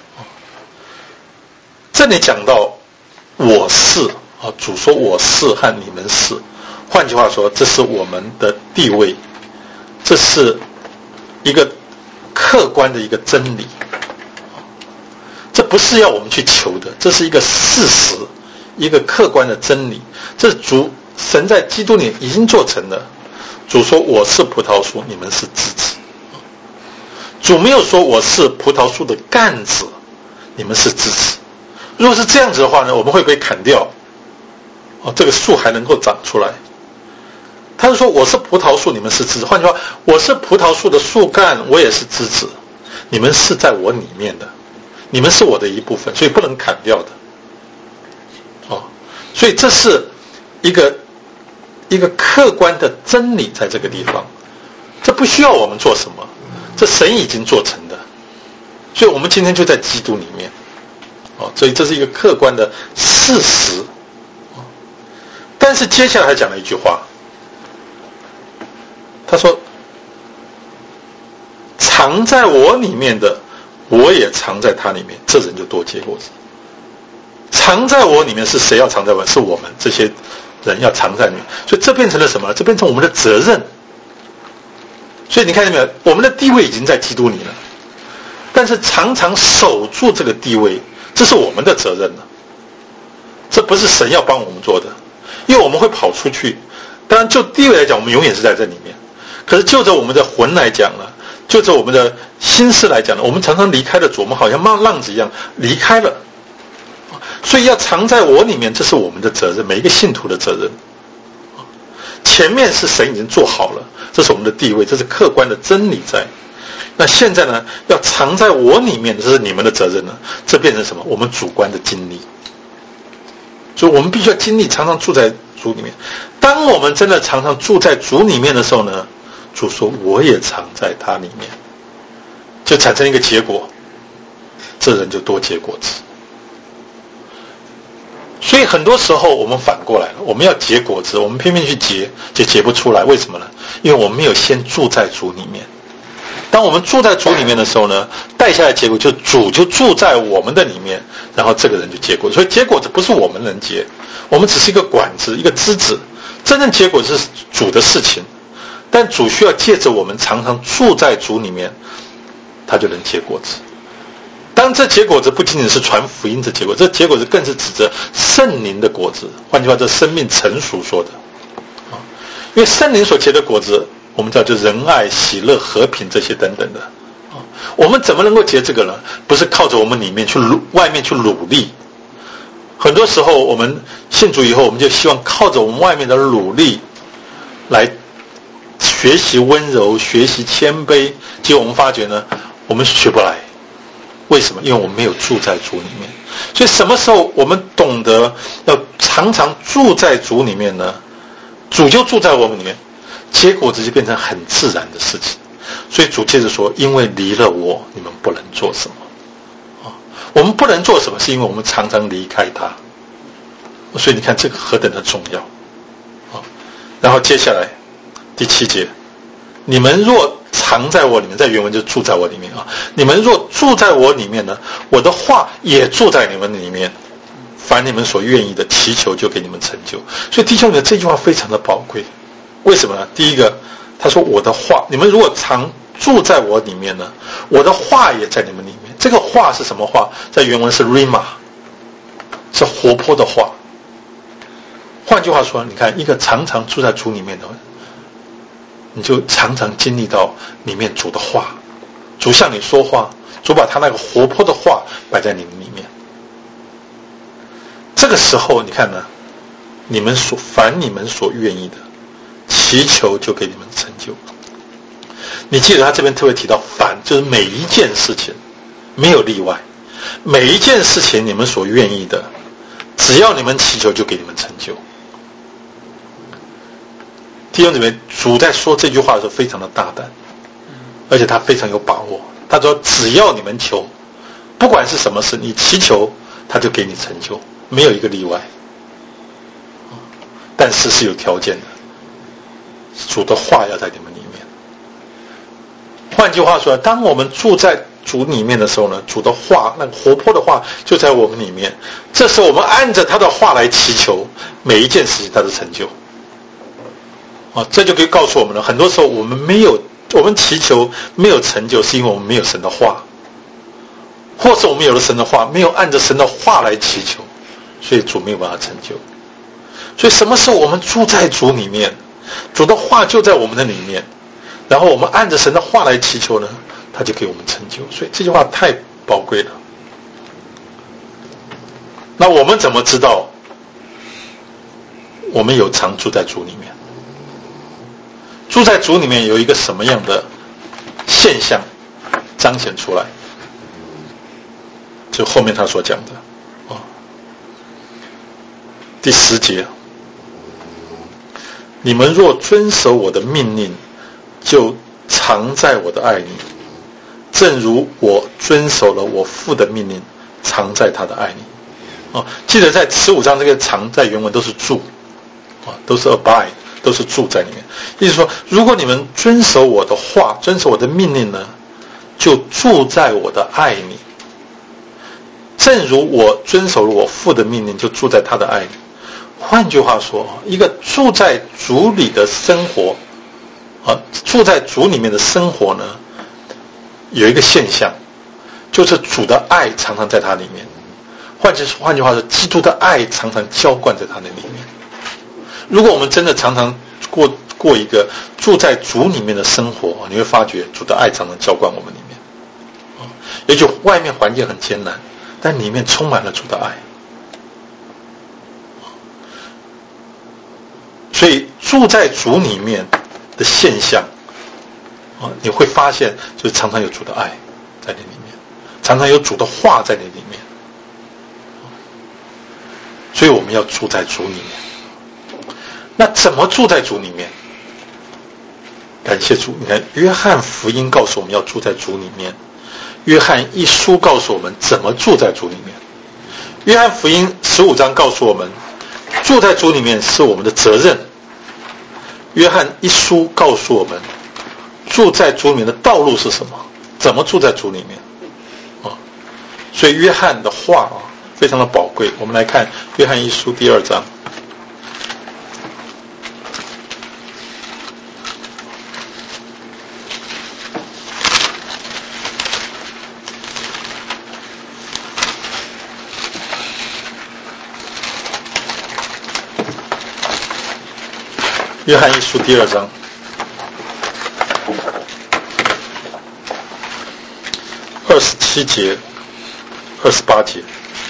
这里讲到我是主说我是和你们是，换句话说，这是我们的地位，这是一个客观的一个真理，这不是要我们去求的，这是一个事实，一个客观的真理。这主神在基督里已经做成了。主说我是葡萄树，你们是枝子。主没有说我是葡萄树的干子，你们是枝子。如果是这样子的话呢，我们会被砍掉，这个树还能够长出来。他是说我是葡萄树，你们是枝子。换句话，我是葡萄树的树干，我也是枝子，你们是在我里面的，你们是我的一部分，所以不能砍掉的。所以这是一个一个客观的真理在这个地方，这不需要我们做什么，这神已经做成的，所以我们今天就在基督里面，所以这是一个客观的事实。但是接下来还讲了一句话，他说藏在我里面的，我也藏在他里面，这人就多结果子。藏在我里面是谁要藏在我？是我们这些人要藏在里面，所以这变成了什么？这变成我们的责任。所以你看见没有？我们的地位已经在基督里了，但是常常守住这个地位，这是我们的责任了。这不是神要帮我们做的，因为我们会跑出去。当然就地位来讲，我们永远是在这里面，可是就着我们的魂来讲呢，就着我们的心思来讲呢，我们常常离开了主，我们好像浪子一样离开了。所以要藏在我里面，这是我们的责任，每一个信徒的责任。前面是神已经做好了，这是我们的地位，这是客观的真理在。那现在呢，要藏在我里面，这是你们的责任了。这变成什么？我们主观的经历。所以我们必须要经历，常常住在主里面。当我们真的常常住在主里面的时候呢，主说我也藏在他里面，就产生一个结果，这人就多结果子。所以很多时候我们反过来了，我们要结果子，我们偏偏去结，就结不出来。为什么呢？因为我们没有先住在主里面。当我们住在主里面的时候呢，带下来结果就主就住在我们的里面，然后这个人就结果。所以结果子不是我们能结，我们只是一个管子，一个枝子，真正结果是主的事情。但主需要借着我们常常住在主里面，他就能结果子。当这结果子不仅仅是传福音的结果，这结果子更是指着圣灵的果子。换句话，这生命成熟说的，因为圣灵所结的果子，我们知道就是仁爱、喜乐、和平这些等等的。我们怎么能够结这个呢？不是靠着我们里面去外面去努力。很多时候我们信主以后，我们就希望靠着我们外面的努力来学习温柔、学习谦卑，结果我们发觉呢，我们学不来。为什么？因为我们没有住在主里面。所以什么时候我们懂得要常常住在主里面呢？主就住在我们里面，结果子就变成很自然的事情。所以主接着说，因为离了我，你们不能做什么。我们不能做什么，是因为我们常常离开他。所以你看这个何等的重要。然后接下来第7节，你们若藏在我里面，在原文就住在我里面啊。你们若住在我里面呢，我的话也住在你们里面，凡你们所愿意的，祈求就给你们成就。所以弟兄们，这句话非常的宝贵。为什么呢？第一个，他说我的话，你们如果常住在我里面呢，我的话也在你们里面。这个话是什么话？在原文是 rhema， 是活泼的话。换句话说，你看一个常常住在主里面的人，你就常常经历到里面主的话，主向你说话，主把他那个活泼的话摆在你们里面。这个时候你看呢，凡你们所愿意的，祈求就给你们成就。你记得他这边特别提到凡，就是每一件事情没有例外，每一件事情你们所愿意的，只要你们祈求就给你们成就。弟兄姊妹，主在说这句话的时候非常的大胆，而且他非常有把握。他说只要你们求，不管是什么事，你祈求他就给你成就，没有一个例外。但是是有条件的，主的话要在你们里面。换句话说，当我们住在主里面的时候呢，主的话，那个活泼的话就在我们里面。这时候我们按着他的话来祈求，每一件事情他的成就。这就可以告诉我们了，很多时候我们祈求没有成就，是因为我们没有神的话，或是我们有了神的话，没有按着神的话来祈求，所以主没有办法成就。所以什么时候我们住在主里面，主的话就在我们的里面，然后我们按着神的话来祈求呢，他就给我们成就。所以这句话太宝贵了。那我们怎么知道我们有常住在主里面？住在主里面有一个什么样的现象彰显出来？就后面他所讲的第10节， 你们若遵守我的命令，就常在我的爱里，正如我遵守了我父的命令，常在他的爱里。记得在15章这个常在原文都是住，都是 abide， 都是住在里面。意思说，如果你们遵守我的话，遵守我的命令呢，就住在我的爱里。正如我遵守了我父的命令，就住在他的爱里。换句话说，一个住在主里的生活，住在主里面的生活呢，有一个现象，就是主的爱常常在他里面。换句话说，基督的爱常常浇灌在他的里面。如果我们真的常常过一个住在主里面的生活，你会发觉主的爱常常浇灌我们里面。也许外面环境很艰难，但里面充满了主的爱。所以住在主里面的现象，你会发现就是常常有主的爱在你里面，常常有主的话在你里面。所以我们要住在主里面。那怎么住在主里面？感谢主，你看约翰福音告诉我们要住在主里面，约翰一书告诉我们怎么住在主里面。约翰福音15章告诉我们，住在主里面是我们的责任。约翰一书告诉我们，住在主里面的道路是什么？怎么住在主里面？所以约翰的话非常的宝贵。我们来看约翰一书第2章。约翰一书第2章27节、28节。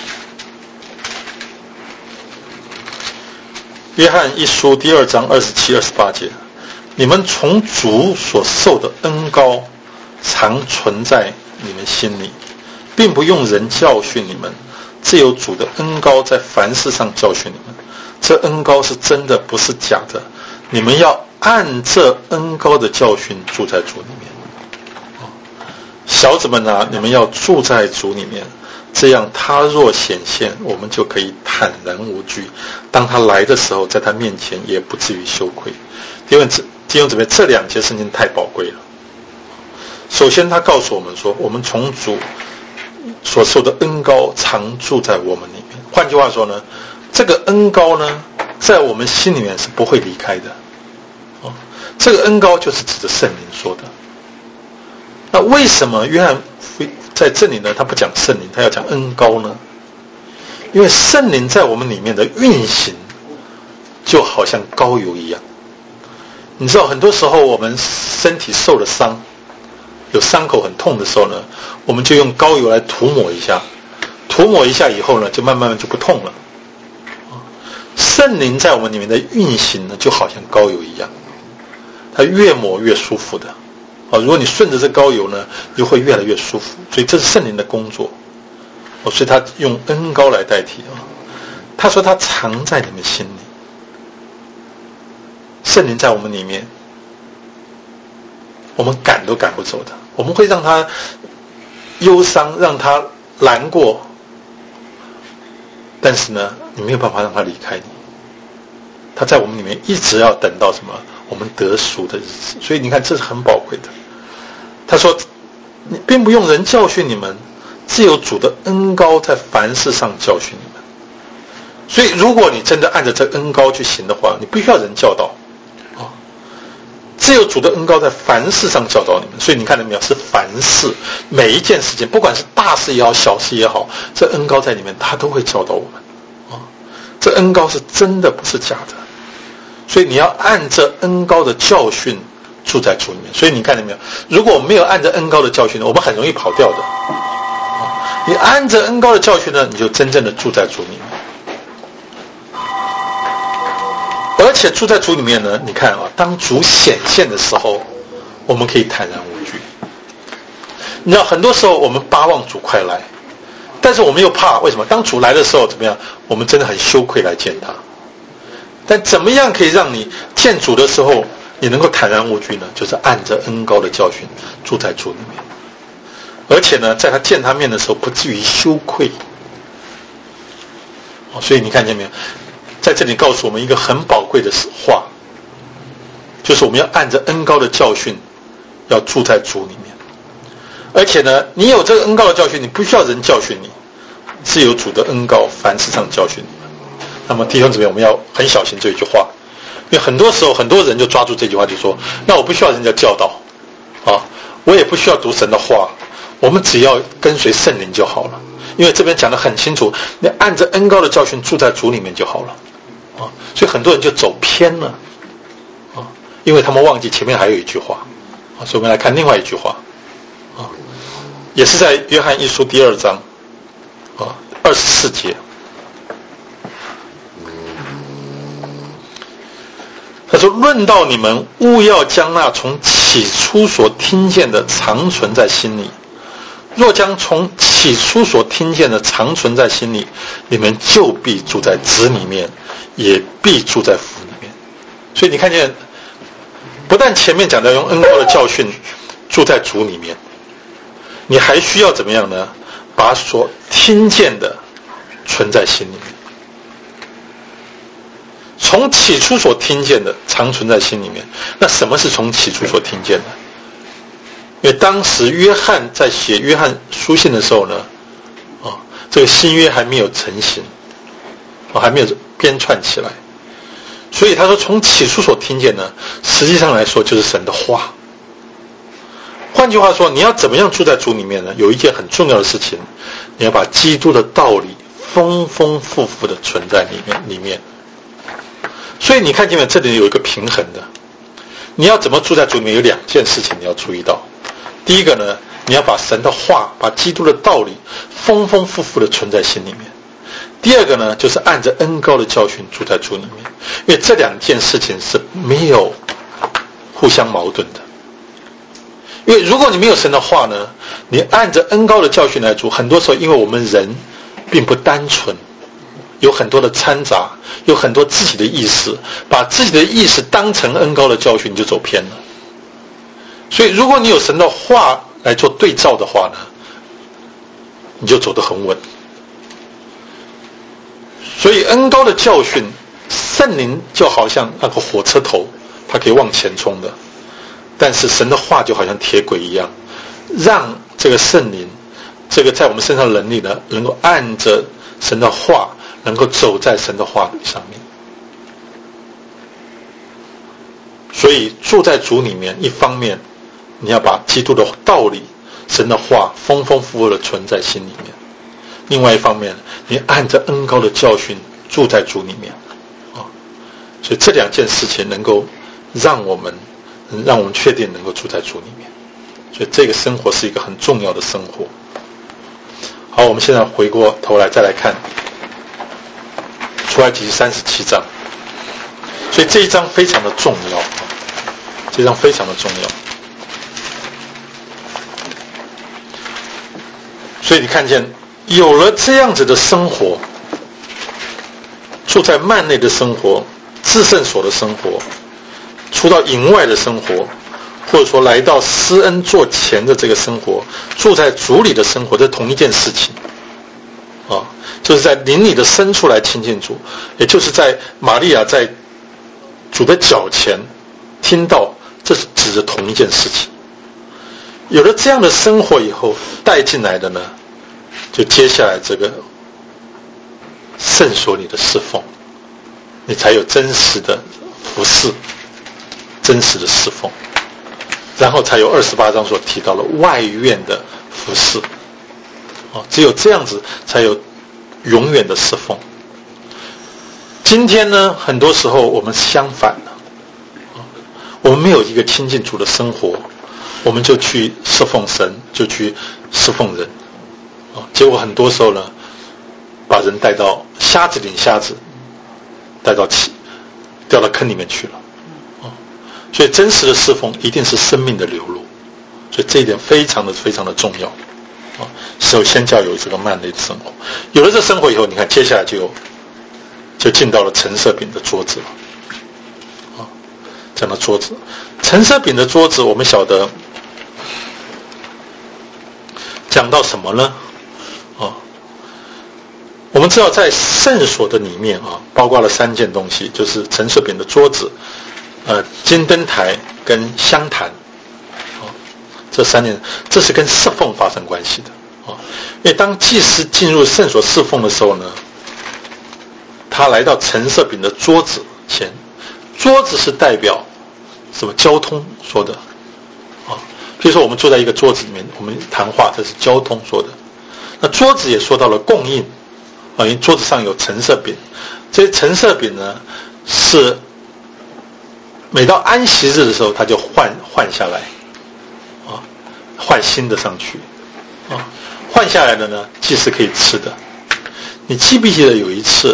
约翰一书第2章27、28节，你们从主所受的恩膏常存在你们心里，并不用人教训你们，自有主的恩膏在凡事上教训你们。这恩膏是真的，不是假的。你们要按这恩膏的教训住在主里面。小子们啊，你们要住在主里面，这样他若显现，我们就可以坦然无惧。当他来的时候，在他面前也不至于羞愧。弟兄姊妹，这2节圣经太宝贵了。首先他告诉我们说，我们从主所受的恩膏常住在我们里面。换句话说呢，这个恩膏呢，在我们心里面是不会离开的。这个恩膏就是指着圣灵说的。那为什么约翰在这里呢，他不讲圣灵，他要讲恩膏呢？因为圣灵在我们里面的运行就好像膏油一样。你知道很多时候我们身体受了伤，有伤口很痛的时候呢，我们就用膏油来涂抹一下，涂抹一下以后呢，就慢慢就不痛了。圣灵在我们里面的运行呢，就好像膏油一样，它越抹越舒服的。如果你顺着这膏油呢，就会越来越舒服。所以这是圣灵的工作。所以他用恩膏来代替。他说他藏在你们心里，圣灵在我们里面，我们赶都赶不走的。我们会让他忧伤，让他难过，但是呢，你没有办法让他离开你。他在我们里面一直要等到什么？我们得赎的日子。所以你看，这是很宝贵的。他说，你并不用人教训你们，自有主的恩膏在凡事上教训你们。所以如果你真的按着这恩膏去行的话，你不需要人教导。自有主的恩膏在凡事上教导你们。所以你看到没有，是凡事，每一件事情，不管是大事也好，小事也好，这恩膏在里面，他都会教导我们。这恩膏是真的，不是假的。所以你要按着恩膏的教训住在主里面。所以你看到没有，如果我们没有按着恩膏的教训呢，我们很容易跑掉的。你按着恩膏的教训呢，你就真正的住在主里面。而且住在主里面呢，你看当主显现的时候，我们可以坦然无惧。你知道很多时候我们巴望主快来，但是我们又怕，为什么？当主来的时候怎么样？我们真的很羞愧来见他。 但怎么样可以让你见主的时候你能够坦然无惧呢？就是按着恩膏的教训住在主里面，而且呢，在他见他面的时候不至于羞愧。所以你看见没有，在这里告诉我们一个很宝贵的话，就是我们要按着恩膏的教训要住在主里面，而且呢，你有这个恩膏的教训，你不需要人教训你，是有主的恩膏凡事上教训你们。那么弟兄姊妹，我们要很小心这一句话，因为很多时候很多人就抓住这句话就说，那我不需要人家教导啊，我也不需要读神的话，我们只要跟随圣灵就好了。因为这边讲得很清楚，你按着恩膏的教训住在主里面就好了啊，所以很多人就走偏了啊，因为他们忘记前面还有一句话啊，所以我们来看另外一句话啊，也是在约翰一书第2章啊24节，他说：“论到你们，务要将那从起初所听见的常存在心里。若将从起初所听见的常存在心里，你们就必住在子里面，也必住在父里面。”所以你看见，不但前面讲到用恩膏的教训住在主里面，你还需要怎么样呢？把所听见的存在心里面。从起初所听见的常存在心里面。那什么是从起初所听见的？因为当时约翰在写约翰书信的时候呢，这个新约还没有成型，还没有编串起来，所以他说从起初所听见呢，实际上来说就是神的话。换句话说，你要怎么样住在主里面呢？有一件很重要的事情，你要把基督的道理丰丰富富的存在里面。所以你看见没有，这里有一个平衡的。你要怎么住在主里面，有2件事情你要注意到。第一个呢，你要把神的话，把基督的道理丰丰富富的存在心里面。第二个呢，就是按着恩膏的教训住在主里面。因为这2件事情是没有互相矛盾的。因为如果你没有神的话呢，你按着恩膏的教训来住，很多时候因为我们人并不单纯，有很多的掺杂，有很多自己的意识，把自己的意识当成恩膏的教训，你就走偏了。所以如果你有神的话来做对照的话呢，你就走得很稳。所以恩膏的教训，圣灵就好像那个火车头，它可以往前冲的，但是神的话就好像铁轨一样，让这个圣灵，这个在我们身上的能力呢，能够按着神的话，能够走在神的话语上面。所以住在主里面，一方面你要把基督的道理，神的话丰丰富富的存在心里面，另外一方面你按着恩膏的教训住在主里面所以这2件事情能够让我们确定能够住在主里面。所以这个生活是一个很重要的生活。好，我们现在回过头来再来看出埃及记37章。所以这一章非常的重要，这一章非常的重要。所以你看见有了这样子的生活，住在幔内的生活，至圣所的生活，出到营外的生活，或者说来到施恩座前的这个生活，住在主里的生活，这同一件事情就是在灵里的深处来亲近主，也就是在玛利亚在主的脚前听到，这是指着同一件事情。有了这样的生活以后，带进来的呢，就接下来这个圣所里的侍奉，你才有真实的服侍，真实的侍奉，然后才有28章所提到的外院的服侍只有这样子才有永远的侍奉。今天呢，很多时候我们相反了，我们没有一个亲近主的生活，我们就去侍奉神，就去侍奉人结果很多时候呢，把人带到瞎子领瞎子，带到掉到坑里面去了所以真实的侍奉一定是生命的流露，所以这一点非常的非常的重要首先就要有这个幔内的生活。有了这生活以后，你看接下来就有就进到了陈设饼的桌子了。讲到桌子，陈设饼的桌子，我们晓得讲到什么呢？我们知道在圣所的里面包括了3件东西，就是陈设饼的桌子、金灯台跟香坛。这3件，这是跟侍奉发生关系的。因为当祭司进入圣所侍奉的时候呢，他来到陈设饼的桌子前，桌子是代表什么？交通说的。比如说我们坐在一个桌子里面，我们谈话，这是交通说的。那桌子也说到了供应，因为桌子上有陈设饼，这些陈设饼呢是每到安息日的时候，他就换下来，换新的上去，换下来的呢，祭司可以吃的。你记不记得有一次，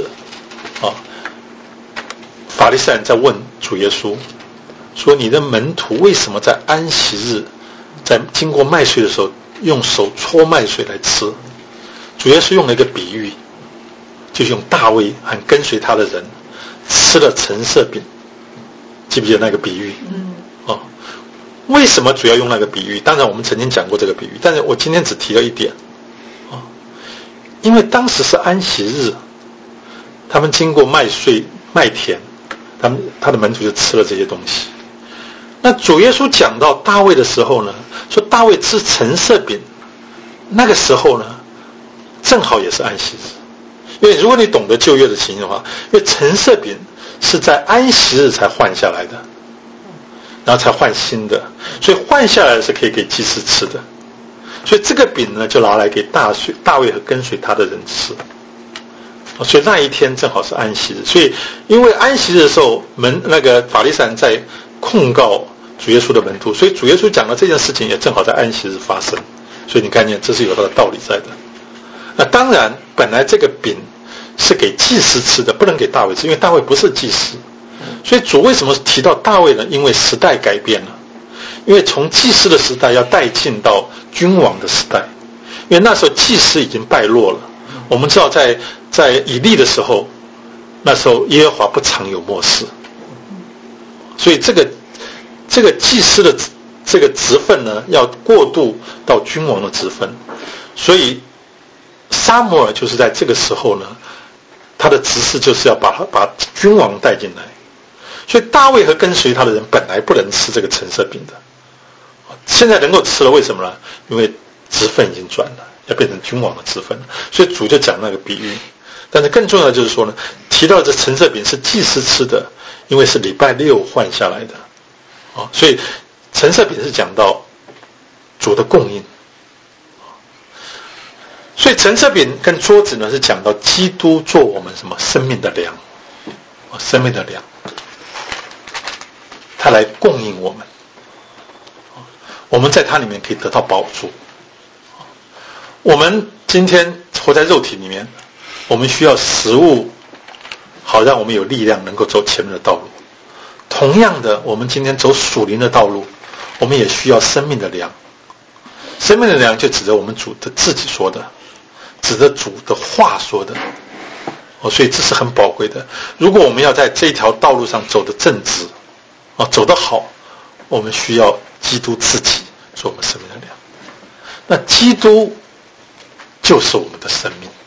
法利赛人在问主耶稣，说你的门徒为什么在安息日，在经过麦穗的时候，用手搓麦穗来吃？主耶稣用了一个比喻，就是用大卫和跟随他的人吃了陈设饼，记不记得那个比喻？为什么主要用那个比喻？当然我们曾经讲过这个比喻，但是我今天只提了一点。因为当时是安息日，他们经过麦穗麦田，他的门徒就吃了这些东西。那主耶稣讲到大卫的时候呢，说大卫吃陈设饼，那个时候呢正好也是安息日。因为如果你懂得旧约的情形的话，因为陈设饼是在安息日才换下来的，然后才换新的，所以换下来是可以给祭司吃的。所以这个饼呢就拿来给大卫和跟随他的人吃。所以那一天正好是安息日。所以因为安息日的时候，那个法利赛人在控告主耶稣的门徒，所以主耶稣讲的这件事情也正好在安息日发生。所以你看见这是有它的道理在的。那当然本来这个饼是给祭司吃的，不能给大卫吃，因为大卫不是祭司。所以主为什么提到大卫呢？因为时代改变了，因为从祭司的时代要带进到君王的时代，因为那时候祭司已经败落了。我们知道在以利的时候，那时候耶和华不常有默示，所以这个祭司的这个职分呢，要过渡到君王的职分。所以撒母耳就是在这个时候呢，他的职事就是要把君王带进来。所以大卫和跟随他的人本来不能吃这个陈设饼的，现在能够吃了，为什么呢？因为职分已经转了，要变成君王的职分了。所以主就讲那个比喻。但是更重要的就是说呢，提到这陈设饼是祭司吃的，因为是礼拜6换下来的，所以陈设饼是讲到主的供应。所以陈设饼跟桌子呢是讲到基督做我们什么生命的粮，生命的粮，他来供应我们，我们在他里面可以得到饱足。我们今天活在肉体里面，我们需要食物，好让我们有力量能够走前面的道路。同样的，我们今天走属灵的道路，我们也需要生命的粮。生命的粮就指着我们主的自己说的，指着主的话说的，所以这是很宝贵的。如果我们要在这条道路上走得正直，走得好，我们需要基督自己做我们生命的粮。那基督就是我们的生命。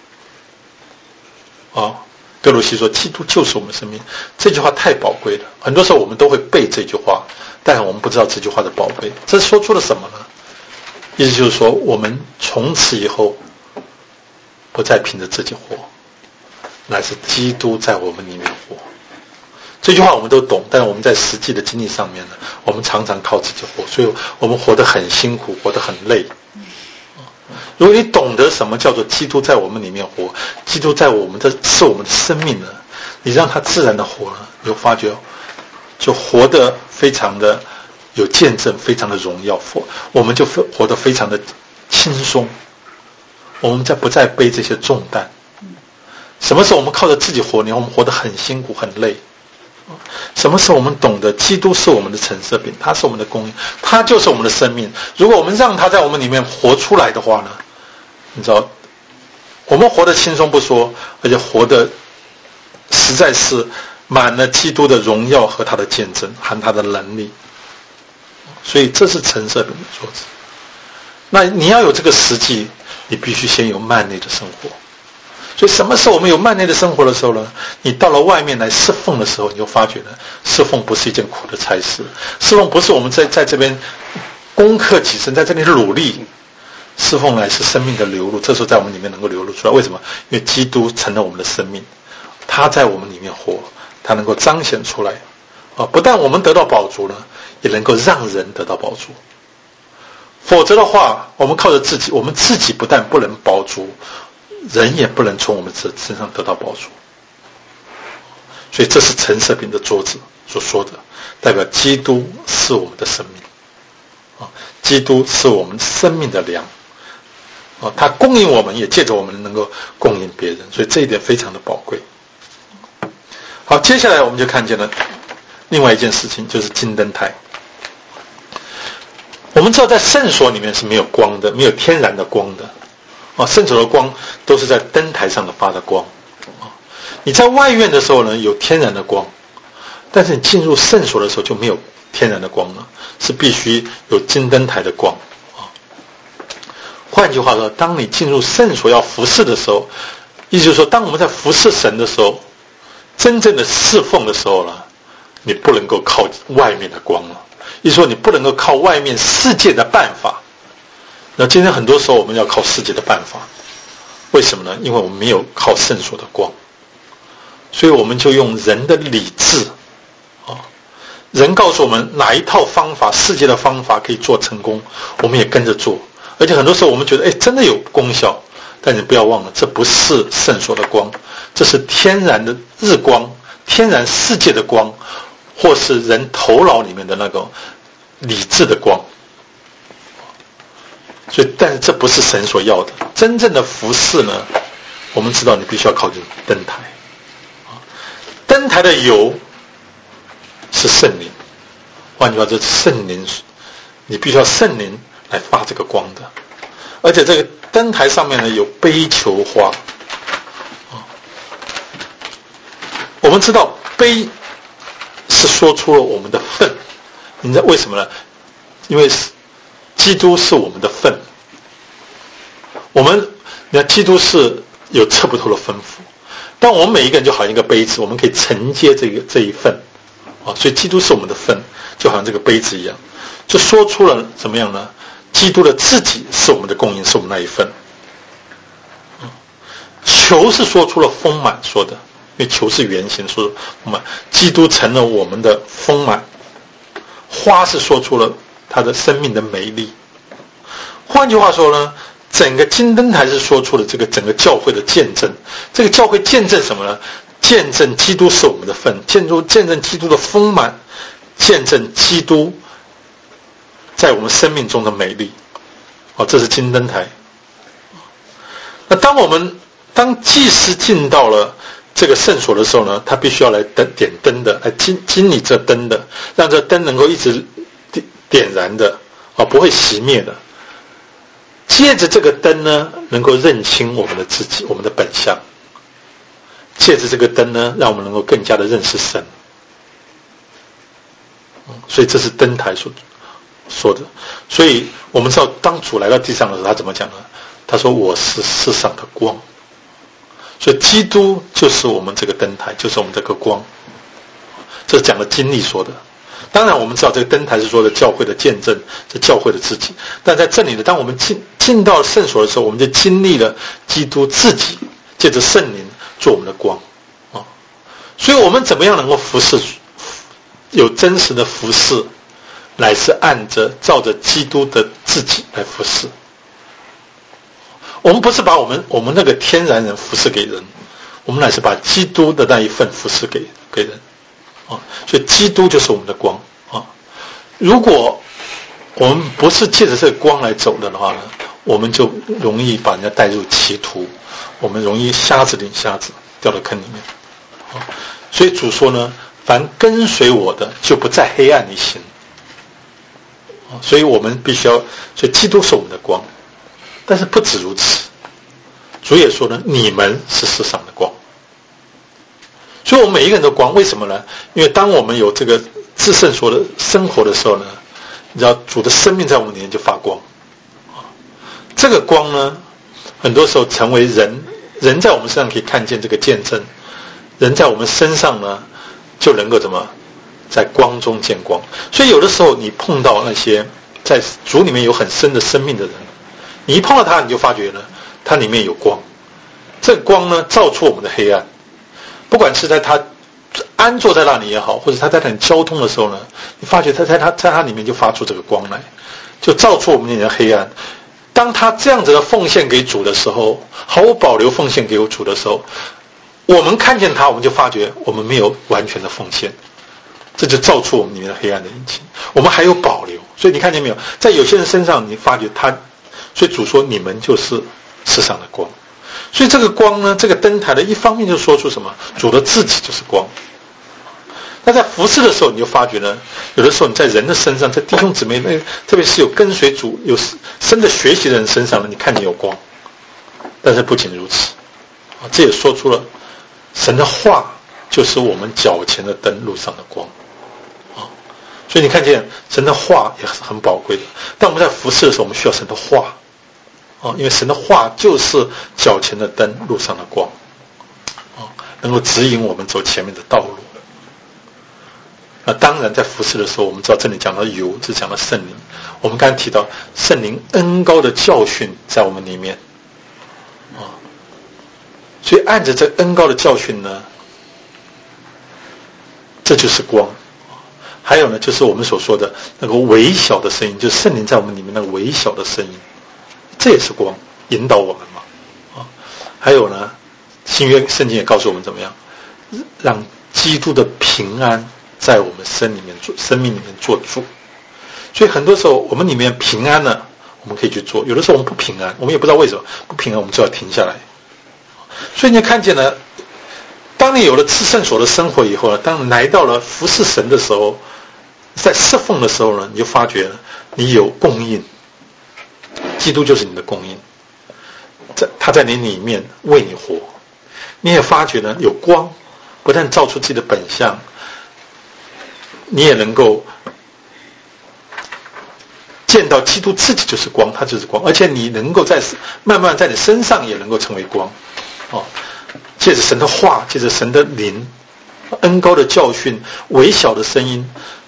哥罗西说基督就是我们的生命，这句话太宝贵了。很多时候我们都会背这句话，但我们不知道这句话的宝贝。这说出了什么呢？意思就是说，我们从此以后不再凭着自己活，乃是基督在我们里面活。这句话我们都懂，但是我们在实际的经历上面呢，我们常常靠自己活，所以我们活得很辛苦，活得很累。如果你懂得什么叫做基督在我们里面活，基督在我们的是我们的生命呢，你让他自然的活了，你就发觉就活得非常的有见证，非常的荣耀，我们就活得非常的轻松，我们不再背这些重担。什么时候我们靠着自己活呢？我们活得很辛苦很累。什么时候我们懂得基督是我们的陈设饼，他是我们的供应，他就是我们的生命。如果我们让他在我们里面活出来的话呢，你知道我们活得轻松不说，而且活得实在是满了基督的荣耀和他的见证和他的能力。所以这是陈设饼的作者。那你要有这个实际，你必须先有幔内的生活。所以什么时候我们有幔内的生活的时候呢？你到了外面来侍奉的时候，你就发觉了，侍奉不是一件苦的差事，侍奉不是我们在这边攻克己身，在这里努力，侍奉乃是生命的流露，这时候在我们里面能够流露出来。为什么？因为基督成了我们的生命，他在我们里面活，他能够彰显出来不但我们得到饱足呢，也能够让人得到饱足。否则的话，我们靠着自己，我们自己不但不能饱足，人也不能从我们身上得到饱足。所以这是陈设饼的作者所说的，代表基督是我们的生命基督是我们生命的粮他供应我们，也借着我们能够供应别人，所以这一点非常的宝贵。好，接下来我们就看见了另外一件事情，就是金灯台。我们知道在圣所里面是没有光的，没有天然的光的圣所的光都是在灯台上的发的光你在外院的时候呢，有天然的光，但是你进入圣所的时候就没有天然的光了，是必须有金灯台的光换句话说，当你进入圣所要服侍的时候，意思就是说，当我们在服侍神的时候，真正的侍奉的时候呢，你不能够靠外面的光了，意思说你不能够靠外面世界的办法。那今天很多时候我们要靠世界的办法，为什么呢？因为我们没有靠圣所的光，所以我们就用人的理智人告诉我们哪一套方法，世界的方法可以做成功，我们也跟着做。而且很多时候我们觉得真的有功效，但你不要忘了，这不是圣所的光，这是天然的日光，天然世界的光，或是人头脑里面的那个理智的光。所以但是这不是神所要的。真正的服侍呢，我们知道你必须要靠近灯台灯台的油是圣灵，换句话说，圣灵，你必须要圣灵来发这个光的。而且这个灯台上面呢有杯球花我们知道杯是说出了我们的份，你知道为什么呢？因为基督是我们的份，你看基督是有测不透的丰富，但我们每一个人就好像一个杯子，我们可以承接这一份所以基督是我们的份，就好像这个杯子一样，就说出了怎么样呢？基督的自己是我们的供应，是我们那一份球是说出了丰满说的，因为球是圆形，说丰满，基督成了我们的丰满。花是说出了他的生命的美丽。换句话说呢，整个金灯台是说出了这个整个教会的见证。这个教会见证什么呢？见证基督是我们的份，见证基督的丰满，见证基督在我们生命中的美丽这是金灯台。那当祭司进到了这个圣所的时候呢，他必须要来点灯的，来经理这灯的，让这灯能够一直点燃的不会熄灭的。借着这个灯呢，能够认清我们的自己，我们的本相。借着这个灯呢，让我们能够更加的认识神。所以这是灯台所说的。所以我们知道，当主来到地上的时候，他怎么讲呢？他说：“我是世上的光。”所以基督就是我们这个灯台，就是我们这个光。这是讲的经历说的。当然我们知道这个灯台是说的教会的见证，是教会的自己。但在这里呢，当我们进到圣所的时候，我们就经历了基督自己借着圣灵做我们的光所以我们怎么样能够服侍，有真实的服侍，乃是照着基督的自己来服侍。我们不是把我们那个天然人服侍给人，我们乃是把基督的那一份服侍给人所以基督就是我们的光如果我们不是借着这个光来走的话呢，我们就容易把人家带入歧途，我们容易瞎子领瞎子，掉到坑里面所以主说呢，凡跟随我的就不在黑暗里行所以我们必须要，所以基督是我们的光。但是不止如此，主也说呢，你们是世上的光。 所以我们每一个人的光，为什么呢？因为当我们有这个至圣所的生活的时候呢，你知道主的生命在我们里面就发光。这个光呢，很多时候成为人在我们身上可以看见这个见证，人在我们身上呢就能够怎么在光中见光。所以有的时候你碰到那些在主里面有很深的生命的人，你一碰到他，你就发觉呢，他里面有光。这个光呢，照出我们的黑暗。不管是在他安坐在那里也好，或者他在那里交通的时候呢，你发觉他在他里面就发出这个光来，就照出我们里面的黑暗。当他这样子的奉献给主的时候，毫无保留奉献给主的时候，我们看见他，我们就发觉我们没有完全的奉献，这就照出我们里面的黑暗的阴晴。我们还有保留，所以你看见没有，在有些人身上你发觉他，所以主说你们就是世上的光。所以这个光呢，这个灯台的一方面就说出什么，主的自己就是光。那在服事的时候，你就发觉呢，有的时候你在人的身上，在弟兄姊妹特别是有跟随主有深的学习的人身上呢，你看见有光。但是不仅如此，这也说出了神的话就是我们脚前的灯，路上的光。所以你看见神的话也是很宝贵的。但我们在服事的时候，我们需要神的话，因为神的话就是脚前的灯，路上的光，能够指引我们走前面的道路。那当然在服事的时候，我们知道这里讲到油，这讲到圣灵。我们刚才提到圣灵恩膏的教训在我们里面，所以按着这恩膏的教训呢，这就是光。还有呢，就是我们所说的那个微小的声音，就是圣灵在我们里面那个微小的声音，这也是光，引导我们嘛。还有呢，新约圣经也告诉我们怎么样让基督的平安在我们生命里面做主。所以很多时候我们里面平安了，我们可以去做；有的时候我们不平安，我们也不知道为什么不平安，我们就要停下来。所以你看见了，当你有了至圣所的生活以后呢，当你来到了服侍神的时候，在侍奉的时候呢，你就发觉你有供应，基督就是你的供应，他在你里面为你活。你也发觉呢，有光不但照出自己的本相，你也能够见到基督自己就是光，他就是光，而且你能够慢慢在你身上也能够成为光。借着神的话，借着神的灵，恩膏的教训，微小的声音，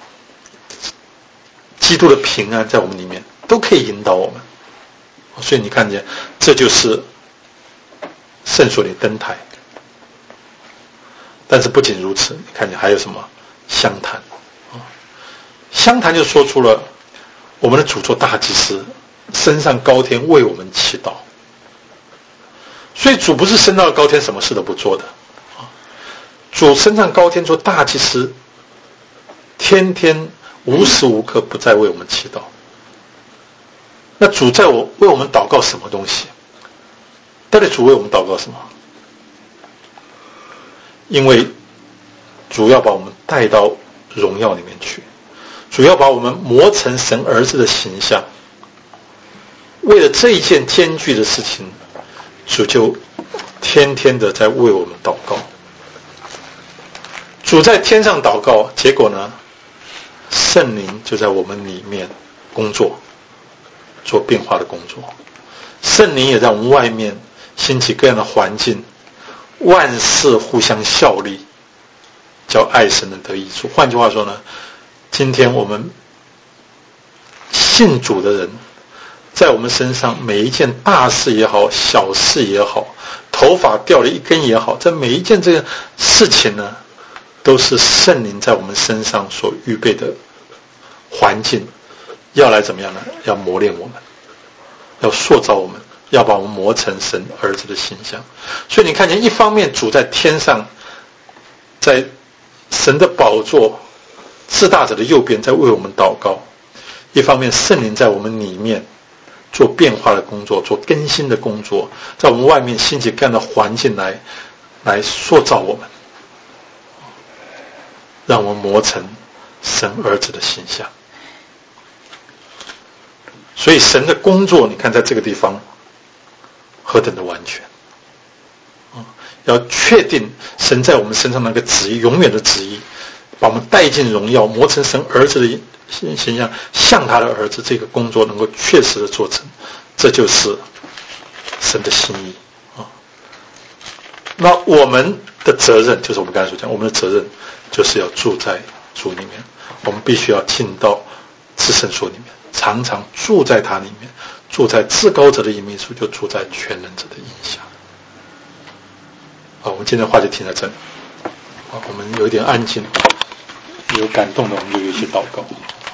基督的平安在我们里面都可以引导我们。所以你看见，这就是圣所的灯台。但是不仅如此，你看见还有什么香坛？香坛就说出了我们的主做大祭司，升上高天为我们祈祷。所以主不是升到了高天什么事都不做的，主升上高天做大祭司，天天无时无刻不在为我们祈祷。那主为我们祷告什么东西？到底主为我们祷告什么？因为主要把我们带到荣耀里面去，主要把我们磨成神儿子的形象。为了这一件艰巨的事情，主就天天的在为我们祷告。主在天上祷告，结果呢，圣灵就在我们里面工作，做变化的工作。圣灵也在我们外面兴起各样的环境，万事互相效力，叫爱神的得益处。换句话说呢，今天我们信主的人，在我们身上每一件大事也好，小事也好，头发掉了一根也好，在每一件这个事情呢，都是圣灵在我们身上所预备的环境，要来怎么样呢？要磨练我们，要塑造我们，要把我们磨成神儿子的形象。所以你看见，一方面主在天上，在神的宝座至大者的右边在为我们祷告，一方面圣灵在我们里面做变化的工作，做更新的工作，在我们外面兴起各样的环境来塑造我们，让我们磨成神儿子的形象。所以神的工作，你看在这个地方何等的完全， 要确定神在我们身上那个旨意，永远的旨意，把我们带进荣耀，磨成神儿子的形象，像他的儿子，这个工作能够确实的做成，这就是神的心意啊。那我们的责任就是我们刚才所讲，我们的责任就是要住在主里面，我们必须要进到至圣所里面，常常住在他里面，住在至高者的隐秘处，就住在全能者的荫下。好，我们今天的话就停在这里。好，我们有一点安静，有感动的我们就有一些祷告。